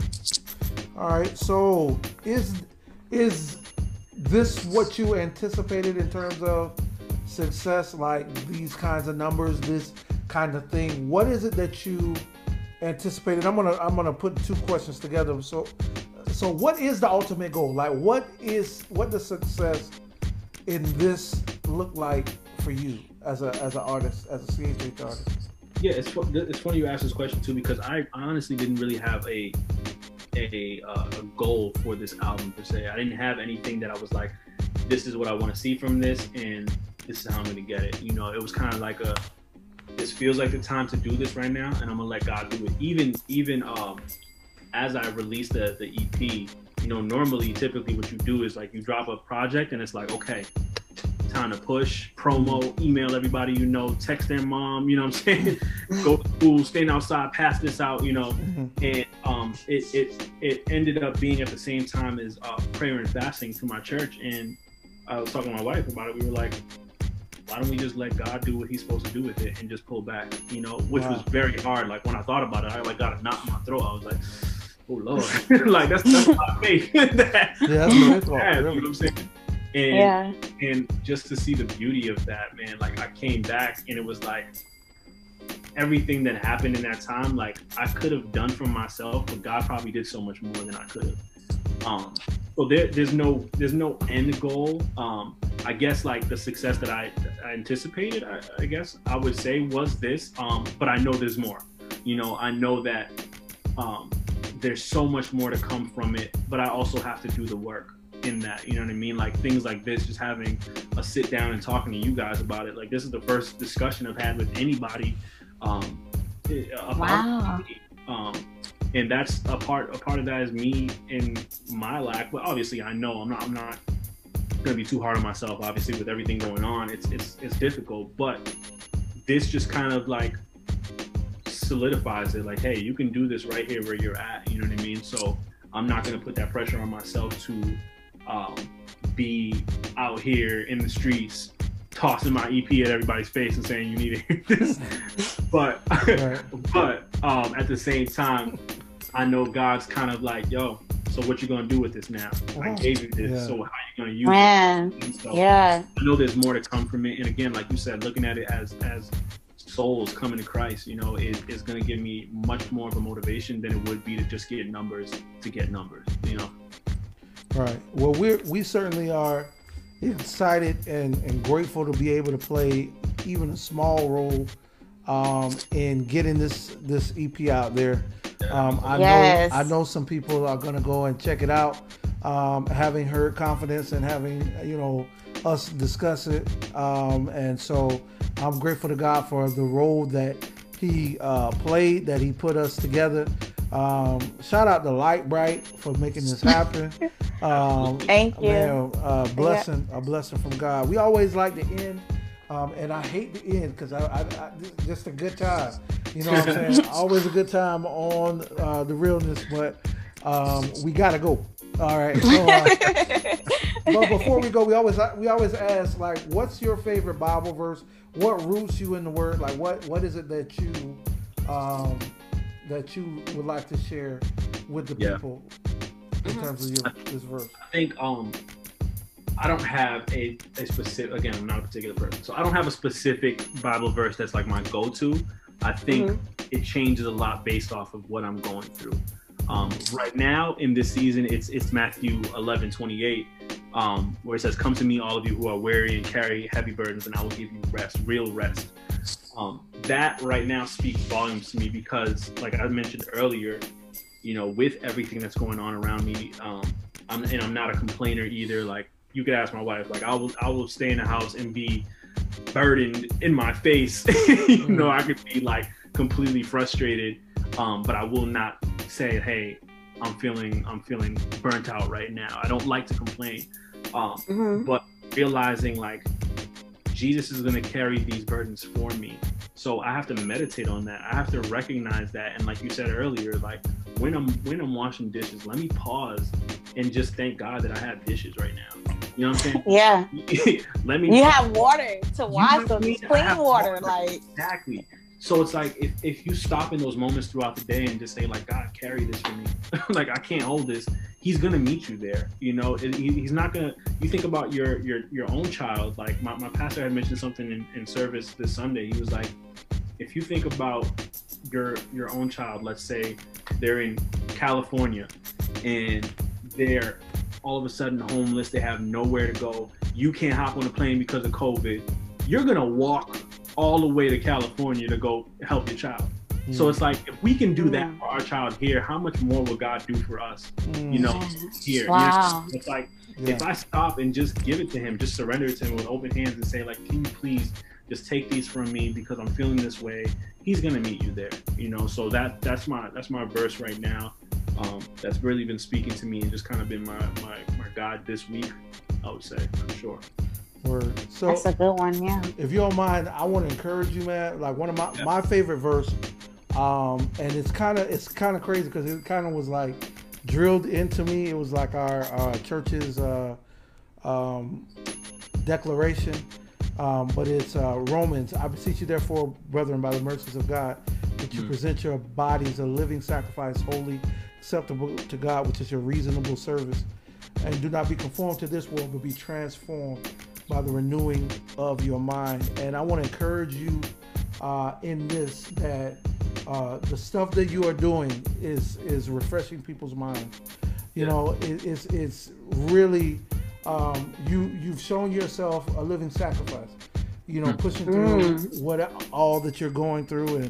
S8: All right, so is is this what you anticipated in terms of success, like these kinds of numbers, this kind of thing? What is it that you anticipated? I'm gonna I'm gonna put two questions together. So so what is the ultimate goal? Like what is what does success in this look like for you as a as an artist, as a C H H artist?
S7: Yeah, it's fu- it's funny you asked this question too, because I honestly didn't really have a a, uh, a goal for this album per se. I didn't have anything that I was like, this is what I want to see from this, and this is how I'm gonna get it. You know, it was kind of like a, this feels like the time to do this right now, and I'm gonna let God do it. Even even um, as I released the the E P, you know, normally typically what you do is like you drop a project and it's like, okay, time to push, promo, email everybody you know, text their mom, you know what I'm saying? Go to school, staying outside, pass this out, you know. And um, it, it it ended up being at the same time as uh, prayer and fasting for my church. And I was talking to my wife about it. We were like, why don't we just let God do what he's supposed to do with it and just pull back, you know, which
S8: Wow.
S7: was very hard. Like when I thought about it, I like got a knot in my throat. I was like, oh Lord, like that's, that's my faith. that,
S8: Yeah, that's what I thought,
S7: have,
S8: really.
S7: You know what I'm saying? And,
S2: Yeah.
S7: and just to see the beauty of that, man, like I came back and it was like everything that happened in that time, like I could have done for myself, but God probably did so much more than I could have. Um, so there, there's no, there's no end goal. Um, I guess like the success that I, I anticipated, I, I guess I would say was this, um, but I know there's more. You know, I know that um, there's so much more to come from it, but I also have to do the work in that. You know what I mean? Like things like this, just having a sit down and talking to you guys about it. Like this is the first discussion I've had with anybody um, about
S2: Wow.
S7: it. Um, and that's a part. A part of that is me and my lack. But obviously, I know I'm not. I'm not gonna be too hard on myself. Obviously, with everything going on, it's it's it's difficult. But this just kind of like solidifies it. Like, hey, you can do this right here where you're at. You know what I mean? So I'm not gonna put that pressure on myself to um, be out here in the streets tossing my E P at everybody's face and saying you need to hear this. But
S8: Right.
S7: but um, at the same time, I know God's kind of like, yo, so what you gonna do with this now? I gave you this,
S8: Yeah.
S7: so how you gonna use
S2: Man.
S7: it? And so
S2: Yeah.
S7: I know there's more to come from it. And again, like you said, looking at it as as souls coming to Christ, you know, is is gonna give me much more of a motivation than it would be to just get numbers to get numbers, you know.
S8: Right. Well, we we certainly are excited and, and grateful to be able to play even a small role um, in getting this this E P out there. Um, I
S2: Yes.
S8: know I know some people are going to go and check it out, um, having heard Confidence and having you know us discuss it, um, and so I'm grateful to God for the role that He uh, played, that He put us together. Um, shout out to Light Bright for making this happen. Um,
S2: Thank you.
S8: Man, a blessing, a blessing from God. We always like to end, um, and I hate the end because I, I, I just a good time. You know what I'm saying? Always a good time on uh, the realness, but um, we gotta go. All right. So, uh, but before we go, we always we always ask like, what's your favorite Bible verse? What roots you in the Word? Like, what what is it that you um, that you would like to share with the
S7: Yeah.
S8: people in terms of your, this verse?
S7: I think um I don't have a, a specific, again, I'm not a particular person, so I don't have a specific Bible verse that's like my go-to. I think
S2: Mm-hmm.
S7: it changes a lot based off of what I'm going through. Um, right now in this season, it's it's Matthew eleven twenty-eight, um, where it says, "Come to me, all of you who are weary and carry heavy burdens, and I will give you rest, real rest." Um, that right now speaks volumes to me because, like I mentioned earlier, you know, with everything that's going on around me, um, I'm, and I'm not a complainer either. Like you could ask my wife, like I will I will stay in the house and be burdened in my face. You know, I could be like completely frustrated, um, but I will not say, hey, I'm feeling I'm feeling burnt out right now. I don't like to complain, um,
S2: Mhm.
S7: but realizing like Jesus is going to carry these burdens for me, so I have to meditate on that. I have to recognize that, and like you said earlier, like when I'm when I'm washing dishes, let me pause and just thank God that I have dishes right now. You know what I'm saying?
S2: Yeah.
S7: Let me.
S2: You have water to wash
S7: have
S2: them,
S7: me- I
S2: clean
S7: have
S2: water,
S7: water.
S2: like
S7: Exactly. So it's like if, if you stop in those moments throughout the day and just say like, God, carry this for me. Like I can't hold this. He's gonna meet you there. You know, it, he, he's not gonna. You think about your your your own child. Like my, my pastor had mentioned something in, in service this Sunday. He was like, if you think about your your own child, let's say they're in California and they're all of a sudden homeless, they have nowhere to go. You can't hop on a plane because of COVID. You're gonna walk all the way to California to go help your child. Mm. So it's like, if we can do that for our child here, how much more will God do for us, mm. you know, here?
S2: Wow.
S7: You know? It's like,
S8: Yeah.
S7: if I stop and just give it to him, just surrender it to him with open hands and say like, can you please just take these from me because I'm feeling this way, he's gonna meet you there, you know? So that that's my that's my verse right now. Um, that's really been speaking to me and just kind of been my, my, my God this week, I would say, for sure.
S8: Word. So
S2: that's a good one, yeah.
S8: if you don't mind, I want to encourage you, man. Like one of my,
S7: Yeah.
S8: my favorite verse, um, and it's kind of it's kind of crazy because it kind of was like drilled into me. It was like our uh, church's uh, um, declaration, um, but it's uh, Romans. I beseech you, therefore, brethren, by the mercies of God, that you
S7: Mm.
S8: present your bodies a living sacrifice, holy, acceptable to God, which is your reasonable service. And do not be conformed to this world, but be transformed by the renewing of your mind. And I want to encourage you uh, in this, that uh, the stuff that you are doing is is refreshing people's minds. You
S7: Yeah.
S8: know, it, it's it's really um, you you've shown yourself a living sacrifice. You know, pushing through what all that you're going through, and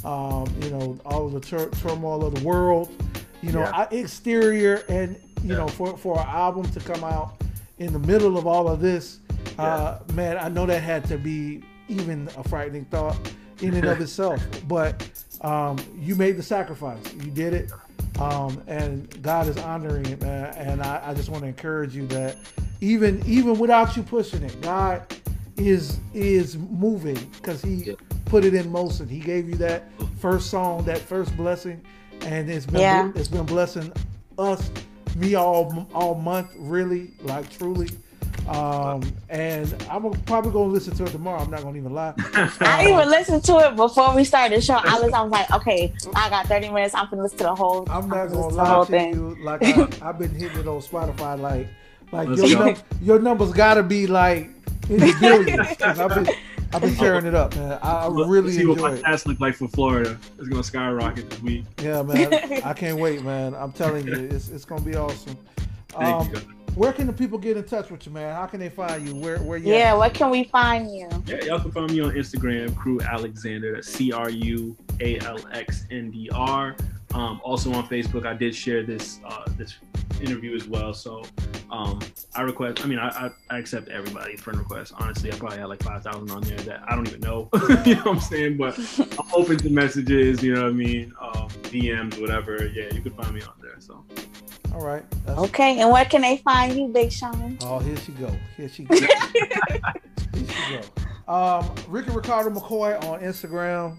S8: um, you know, all of the tur- turmoil of the world, you know,
S7: Yeah.
S8: I, exterior, and you
S7: Yeah.
S8: know, for for an album to come out in the middle of all of this, uh, man, I know that had to be even a frightening thought in and of itself. But um, you made the sacrifice, you did it, um, and God is honoring it, man. And I, I just want to encourage you that even even without you pushing it, God is is moving because He
S7: Yeah.
S8: put it in motion. He gave you that first song, that first blessing, and it's been
S2: Yeah.
S8: it's been blessing us, me all all month, really, like truly. Um, and I'm probably gonna listen to it tomorrow. I'm not gonna even lie.
S2: I even listened to it before we started the show. I was, I was like, okay, I got thirty minutes. I'm gonna listen to the whole.
S8: I'm not
S2: finna
S8: gonna
S2: listen to the
S8: lie
S2: whole
S8: to
S2: thing.
S8: you. Like I, I've been hitting it on Spotify. Like, like
S7: Let's
S8: your
S7: go.
S8: num- your numbers gotta be like in the billions. 'Cause I've been I've been tearing it up, man. I, I
S7: Let's
S8: really
S7: see what
S8: enjoy
S7: my
S8: it.
S7: stats look like for Florida. It's gonna skyrocket this week.
S8: Yeah, man. I can't wait, man. I'm telling you, it's it's gonna be awesome.
S7: Thank
S8: Um,
S7: you, guys.
S8: where can the people get in touch with you, man? How can they find you? Where where you?
S2: Yeah,
S8: at?
S2: where can we find you?
S7: Yeah, y'all can find me on Instagram, Crew Alexander. That's C R U A L X N D R. Um, also on Facebook, I did share this uh, this interview as well. So um, I request. I mean, I, I, I accept everybody friend requests. Honestly, I probably had like five thousand on there that I don't even know. You know what I'm saying? But I'm open to messages. You know what I mean? Um, D Ms, whatever. Yeah, you can find me on there. So
S8: All right. That's,
S2: Okay, and where can they find you, Big Sean?
S8: Oh, here she go. Here she go. Here she go. Um, Ricky Ricardo McCoy on Instagram.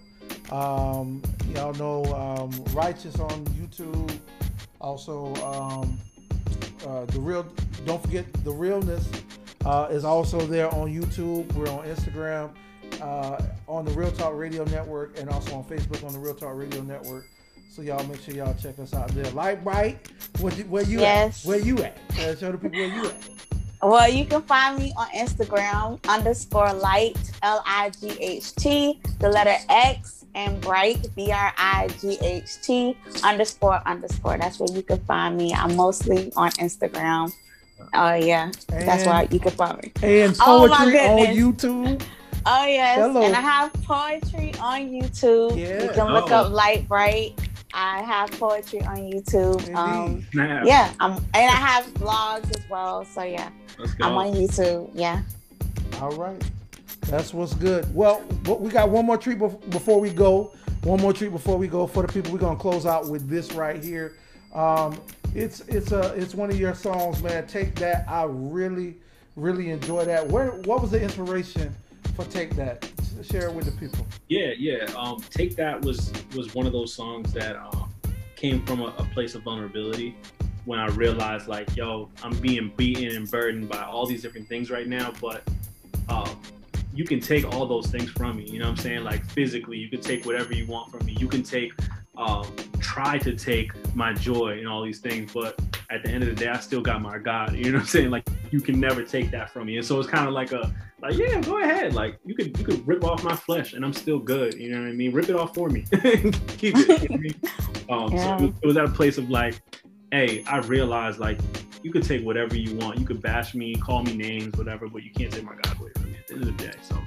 S8: Um, y'all know um, Righteous on YouTube. Also, um, uh, the real. Don't forget the realness uh, is also there on YouTube. We're on Instagram, uh, on the Real Talk Radio Network, and also on Facebook on the Real Talk Radio Network. So y'all make sure y'all check us out there. Light Bright, where, where you
S2: Yes.
S8: at? Where you at? Uh, show the people where you at.
S2: Well, you can find me on Instagram, underscore light, L I G H T, the letter X, and bright, B R I G H T, underscore, underscore. That's where you can find me. I'm mostly on Instagram. Oh, yeah. That's
S8: And-
S2: where you can find me.
S8: And
S2: Oh, my
S8: poetry on
S2: goodness.
S8: YouTube.
S2: Oh, yes.
S8: Hello.
S2: And I have poetry on YouTube.
S8: Yeah.
S2: You can look
S7: Oh.
S2: up Light Bright. I have poetry on YouTube.
S8: Indeed.
S2: Um,
S7: snap.
S2: yeah. I'm, and I have vlogs as well. So, yeah.
S7: Let's go.
S2: I'm on YouTube. Yeah.
S8: All right. That's what's good. Well, but we got one more treat bef- before we go. One more treat before we go for the people. We're gonna close out with this right here. Um, it's it's a it's one of your songs, man. Take That. I really really enjoy that. Where what was the inspiration for Take That? Share it with the people.
S7: Yeah, yeah. Um, Take That was was one of those songs that um, came from a, a place of vulnerability when I realized, like, yo, I'm being beaten and burdened by all these different things right now, but um, you can take all those things from me. You know what I'm saying? Like, physically, you can take whatever you want from me. You can take, um, try to take my joy and all these things, but at the end of the day, I still got my God. You know what I'm saying? Like, you can never take that from me. And so it's kind of like a, like, yeah, go ahead. Like, you could you could rip off my flesh and I'm still good. You know what I mean? Rip it off for me. Keep it. You know what I mean? Um,
S2: Yeah.
S7: So it, it was at a place of like, hey, I realized, like, you could take whatever you want. You could bash me, call me names, whatever, but you can't take my God away from me at the end of the day. So,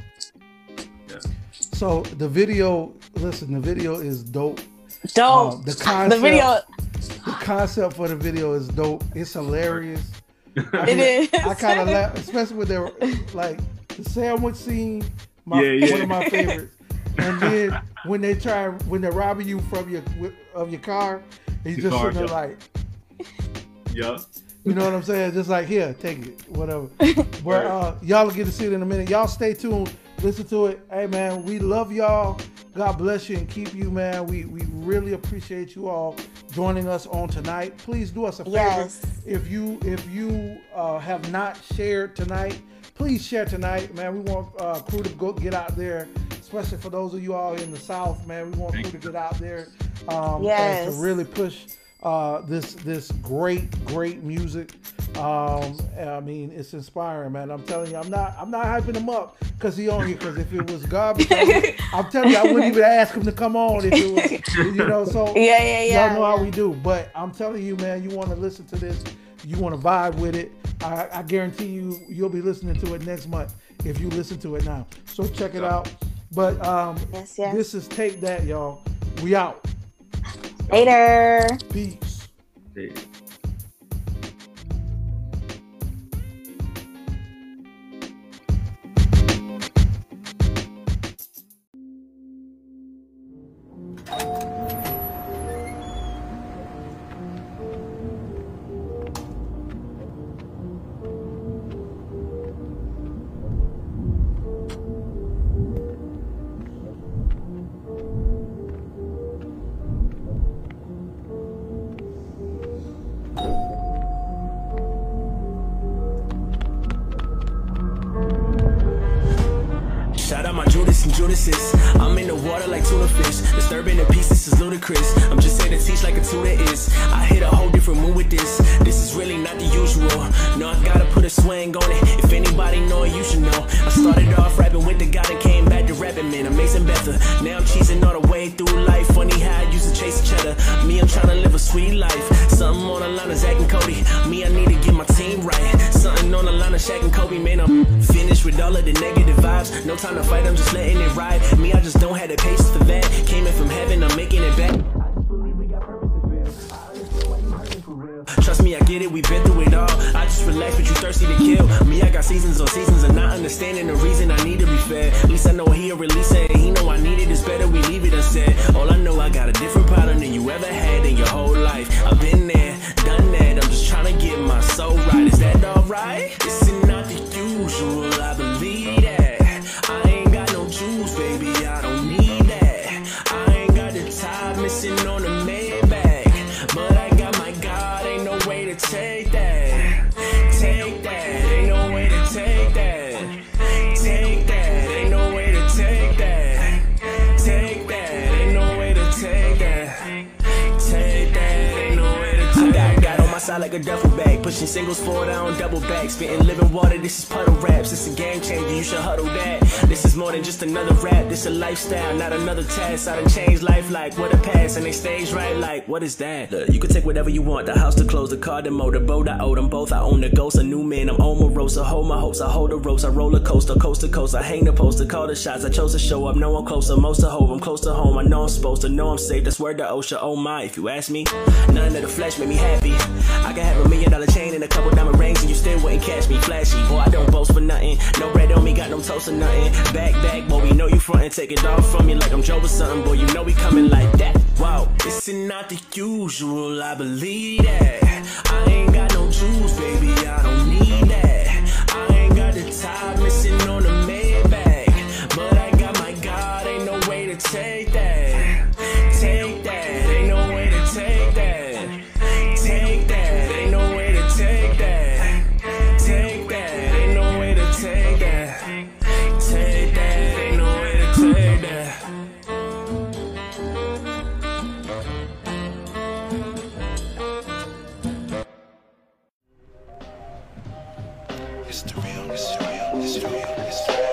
S7: yeah.
S8: So the video, listen, the video is dope.
S2: Dope.
S8: Um, the
S2: the
S8: concept,
S2: video,
S8: the concept for the video is dope. It's hilarious. I
S2: it is.
S8: I kind of laugh, especially with their like the sandwich scene. My,
S7: Yeah, yeah.
S8: One of my favorites. And then when they try, when they're robbing you from your of your car, and you
S7: Your
S8: just
S7: car,
S8: sitting there
S7: yeah.
S8: like,
S7: Yup.
S8: you know what I'm saying? Just like, here, take it, whatever. But uh, y'all will get to see it in a minute. Y'all stay tuned. Listen to it. Hey, man, we love y'all. God bless you and keep you, man. We we really appreciate you all joining us on tonight. Please do us a favor.
S2: Yes.
S8: If you if you uh, have not shared tonight, please share tonight, man. We want uh, crew to go get out there, especially for those of you all in the South, man. We want crew to get out there um,
S2: Yes.
S8: and to really push uh, this this great great music. Um, I mean, it's inspiring, man. I'm telling you, I'm not I'm not hyping him up because he on here. Because if it was garbage, I would- I'm telling you, I wouldn't even ask him to come on if it was, you know. So
S2: Yeah, yeah, yeah.
S8: y'all know how
S2: yeah.
S8: we do. But I'm telling you, man, you want to listen to this, you want to vibe with it. I, I guarantee you, you'll be listening to it next month if you listen to it now. So check it out. But um,
S2: Yes, yes.
S8: this is Take That, y'all. We out.
S2: Later.
S8: Peace.
S7: Hey.
S9: Shout out my Judas and Judases. I'm in the water like tuna fish. Disturbing the peace, this is ludicrous. I'm just here to teach like a tutor is. I hit a whole different mood with this. This is really not the usual. No, I gotta put a swing on it. If anybody know it, you should know. I started off rapping with the guy that came back to rapping, man. Amazing Betha. Now I'm cheesing all the way through life. Funny how I used to chase cheddar. Me, I'm trying to live a sweet life. Something on the line of Zach and Cody. Me, I need to get my team right. Something on the line of Shaq and Kobe, man. I'm finished with all of the negative vibes. No time to fight, I'm just letting it ride. Me, I just don't have the patience for that. Came in from heaven, I'm making it back. Trust me, I get it, we been through it all. I just relax, but you thirsty to kill. Me, I got seasons on seasons of not understanding the reason I need to be fed. At least I know he'll release it. He know I need it, it's better we leave it unsaid. All I know, I got a different pattern than you ever had in your whole life. I've been there, done that, I'm just trying to get my soul right. Is that alright? This is not the usual, I believe that. I ain't got no juice, baby, I don't need that. I ain't got the time missing on the Maybach, but I got my God, ain't no way to take that. Take that, ain't no way to take that. Take that, ain't no way to take that. Take that, ain't no way to take that. Take that, ain't no way to take that. I got, got on my side like a duffel bag, pushing singles forward, I don't double back. Spitting living water, this is puddle raps. This a game changer, you should huddle that. This is more than just another rap, this a lifestyle, not another task. I done changed life like what a pass, and they stage right like what is that? Look, you can take whatever you want, the house, the clothes, the car, the motor boat, I owe them both. I own the ghost, a new man, I'm Omarosa. Hold my hopes, I hold the ropes, I roller coaster, coast to coast. I hang the poster, call the shots, I chose to show up. No, I'm closer, most to home, I'm close to home. I know I'm supposed to, know I'm safe, that's word to OSHA. Oh my, if you ask me, none of the flesh made me happy. I can have a million dollar chain and a couple diamond rings, and you still wouldn't catch me flashy. Boy, I don't boast for nothing, no bread on me, got no toast or nothing. Back, back, boy, we know you frontin', take it all from me like I'm Joe or something. Boy, you know we coming like that. Wow, this is not the usual, I believe that. I ain't got no juice, baby, I don't need that. I ain't got the time missing on the Maybach, but I got my God, ain't no way to take that. Take that, ain't no way to take that. Take that, ain't no way to take that. Take that, ain't no way to take that. Take that, ain't no way to take that.
S10: It's the real, it's the real, it's the real, it's the real.